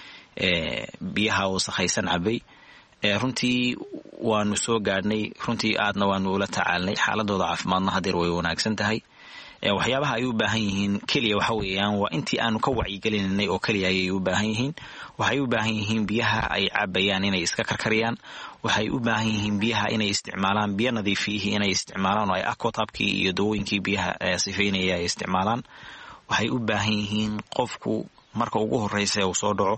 biyaha wasakhaysan cabay runtii waanu soo gaadhnay runtii aadna waanu ula tacaalnay xaaladooda caafimaadna hadeer way wanaagsan tahay waxyaabaha ay u baahan yihiin kaliya waxa weeyaan waa intii aanu ka wacyigelinay oo kaliya ayay u baahan yihiin waxay u baahan yihiin biyaha ay cabayaan inay iska karkariyaan waxay u baahan yihiin biyaha inay isticmaalaan biyo nadiifiyihii inay isticmaalaan oo ay aquatabkii iyo dawooyinkii biyaha sifeynaya ay isticmaalaan waxay u baahan yihiin qofku marka ugu horreysa uu soo dhaco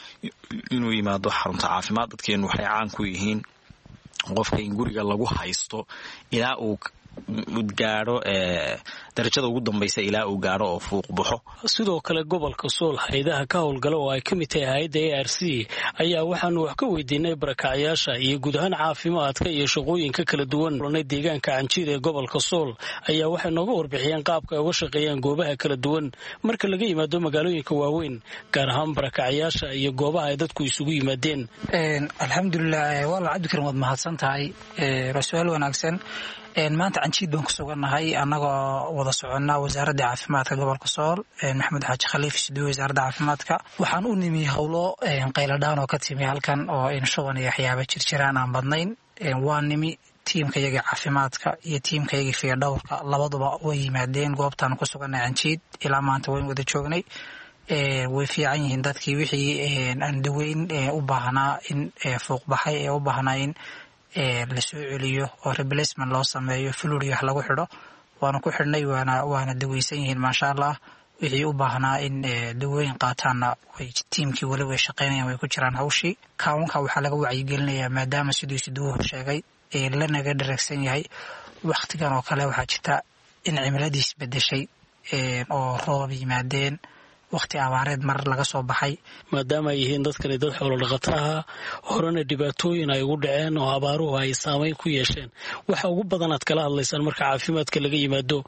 inuu yimaado xarunta caafimaad dadkeenu waxay caan ku yihiin qofka in guriga lagu haysto ilaa uu gaadho darajada ugu dambaysa ilaa uu gaadho oo fuuq baxo sidoo kale gobolka Sool hay'adaha ka howlgala oo ay ka mid tahay hay'adda ARC ayaa waxaanu wax ka weydiinay barakacayaasha iyo guud ahaan caafimaadka iyo shaqooyinka kala duwan ee deegaanka Canjiid ee gobolka Sool ayaa waxay nooga warbixiyeen qaabka ay uga shaqeeyaan goobaha kala duwan marka laga yimaado magaalooyinka waaweyn gaar ahaan barakacayaasha iyo goobaha ay dadku isugu yimaadeen alxamdulillah walaal Cabdikariim wad mahadsantahay rasuul wanaagsan maanta Canjiid baan ku sugannahay annagoo wada soconnaa wasaaradda caafimaadka gobolka Sool Maxamed Xaaji Khaliif sidoo wasaaradda caafimaadka waxaan u nimi hawlo qayladaan oo ka timi halkan oo in shuban iyo waxyaabo jirjiraan aan badnayn waan nimi tiimka iyaga caafimaadka iyo tiimka iyaga fiidhowrka labaduba way yimaadeen goobtaan ku sugannahay Canjiid ilaa maanta waan wada joognay way fiican yihiin dadkii wixii aan daweyn u baahnaa in fuuq baxay ee u baahnaa in la soo celiyo oo replacement loo sameeyo fluid wax lagu xidho waana ku xidhnay waana daweysan yihiin maasha Allah wixii u baahnaa in dawooyin qaataanna way tiimkii wali way shaqeynayaan way ku jiraan hawshii kaawanka waxaa laga wacyigelinayaa maadaama siduu sheegay lanaga dharagsan yahay waqtigan oo kale waxaa jirta in cimiladiis bedeshay oo roob yimaadeen waqti abaareed mar laga soo baxay maadaama ay yihiin dadkani dad xoolo dhaqato ah horena dhibaatooyin ay ugu dhaceen oo abaaruhu ay saameyn ku yeesheen waxa ugu badan aad kala hadlaysaan marka caafimaadka laga yimaado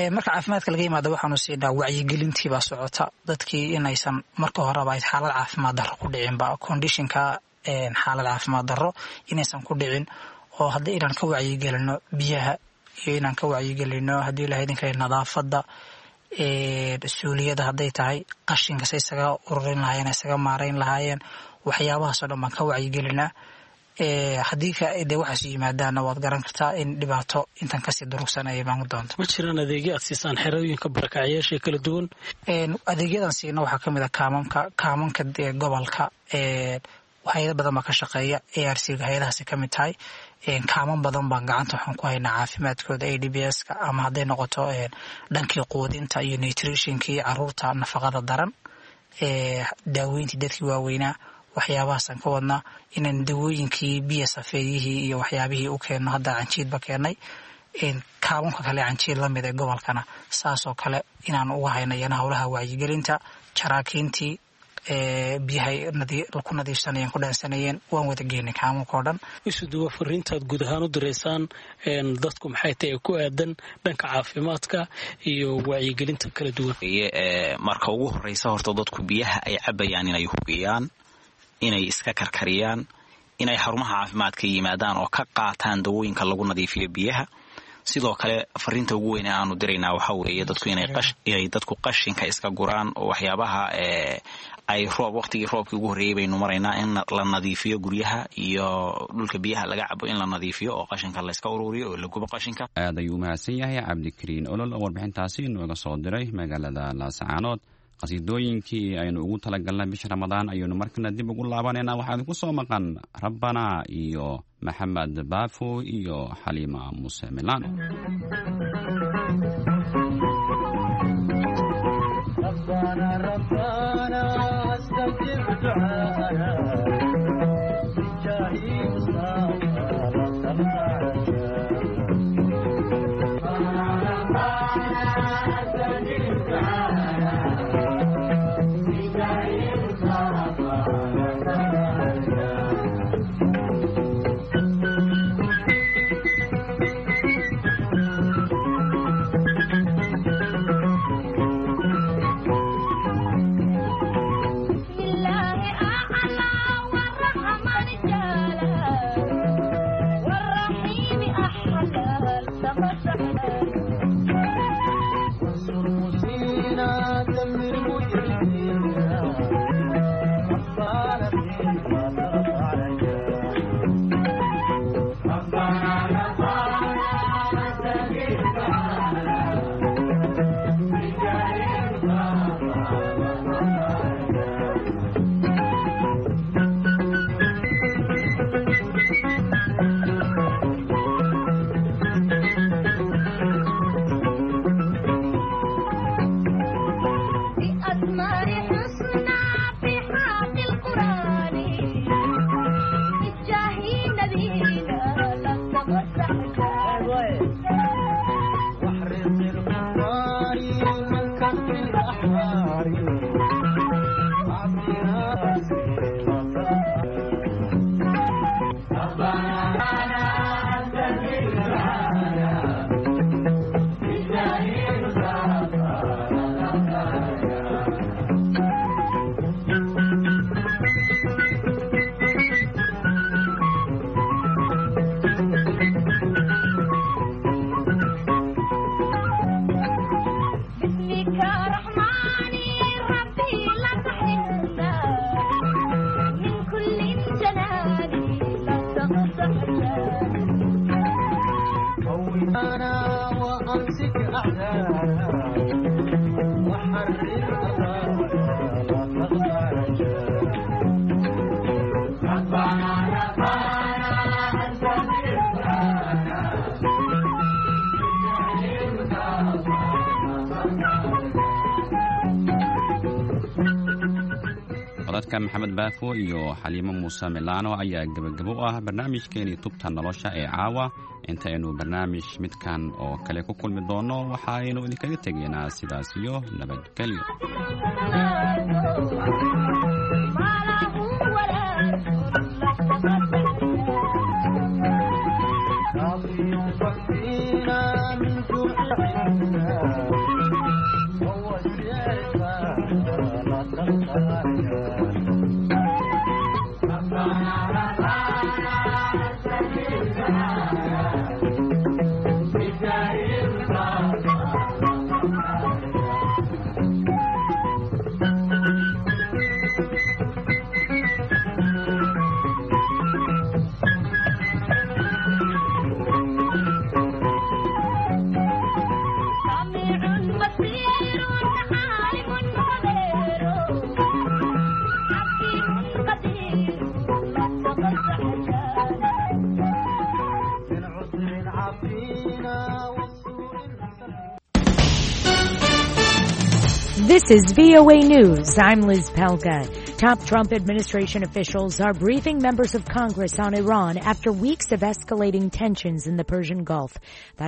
waxaanu siinaa wacyigelintii baa socota dadkii inaysan marka horeba ay xaalad caafimaad darro ku dhicinba conditionka xaalad caafimaad darro inaysan ku dhicin oo haddii inaan ka wacyigelino biyaha iyo inaan ka wacyigelino haddii la idin kale nadaafadda suuliyada hadday tahay qashinka say isaga ururin lahaayeen isaga maarayn lahaayeen waxyaabahaasoo dhan baan ka wacyigelinaa haddii de waxaas yimaadaanna waad garan kartaa in dhibaato intan kasii durugsan ay imaan doonto ma jiraan adeegyo aad siisaan xerooyinka barakacayaasha kala duwan adeegyadan siina waxaa kamid a kaamanka gobolka hay'ado badan baa ka shaqeeya ARC hay'adahaasi ka mid tahay kaaman badan baan gacanta waxaan ku haynaa caafimaadkooda ADBS-ka ama hadday noqoto dhankii quudinta iyo nutritionkii caruurta nafaqada daran daaweyntii dadkii waaweynaa waxyaabahaasaan ka wadnaa inaan dawooyinkii biyo safeeyihii iyo waxyaabihii u keenno hadda Canjiidba keennay kaabanka kale Canjiid lamid ee gobolkana saasoo kale inaan uga haynayana howlaha wacyigelinta jaraakiintii biyahay ku nadiifsanayeen ku dhaansanayeen waan wada geynay kaamunkoo dhan isuduwa fariintaad guud ahaan u direysaan dadku maxay tahay ku aadan dhanka caafimaadka iyo wacyigelinta kala duwan marka ugu horreysa horta dadku biyaha ay cabayaan inay hubiyaan inay iska karkariyaan inay xarumaha caafimaadka yimaadaan oo ka qaataan dawooyinka lagu nadiifiyo biyaha sidoo kale fariinta ugu weyn ee aanu diraynaa waxa weeye dadku inay dadku qashinka iska guraan oo waxyaabaha ay waqtigii roobkii ugu horreeyay baynu maraynaa in la nadiifiyo guryaha iyo dhulka biyaha laga cabo in la nadiifiyo oo qashinka la iska ururiyo oo la gubo qashinka. aad ayuu mahadsan yahay cabdikariin olol oo warbixintaasi nooga soo diray magaalada Laascaanood. qasiidooyinkii aynu ugu talagalnay bisha Ramadaan ayaynu markana dib ugu laabanaynaa. waxaan ku soo maqan Rabbana iyo Maxamed Baafo iyo Xaliima Muuse Milaan. ربنا استجب دعاءنا بجاه maxamed baafo iyo xaliimo muuse milaano ayaa gabagabo u ah barnaamijkeeni tubta nolosha ee caawa. intaynu barnaamij midkan oo kale ku kulmi doono waxaaynu idinkaga tegaynaa sidaas iyo nabadgelyo. This is VOA News. I'm Liz Pelga. Top Trump administration officials are briefing members of Congress on Iran after weeks of escalating tensions in the Persian Gulf. That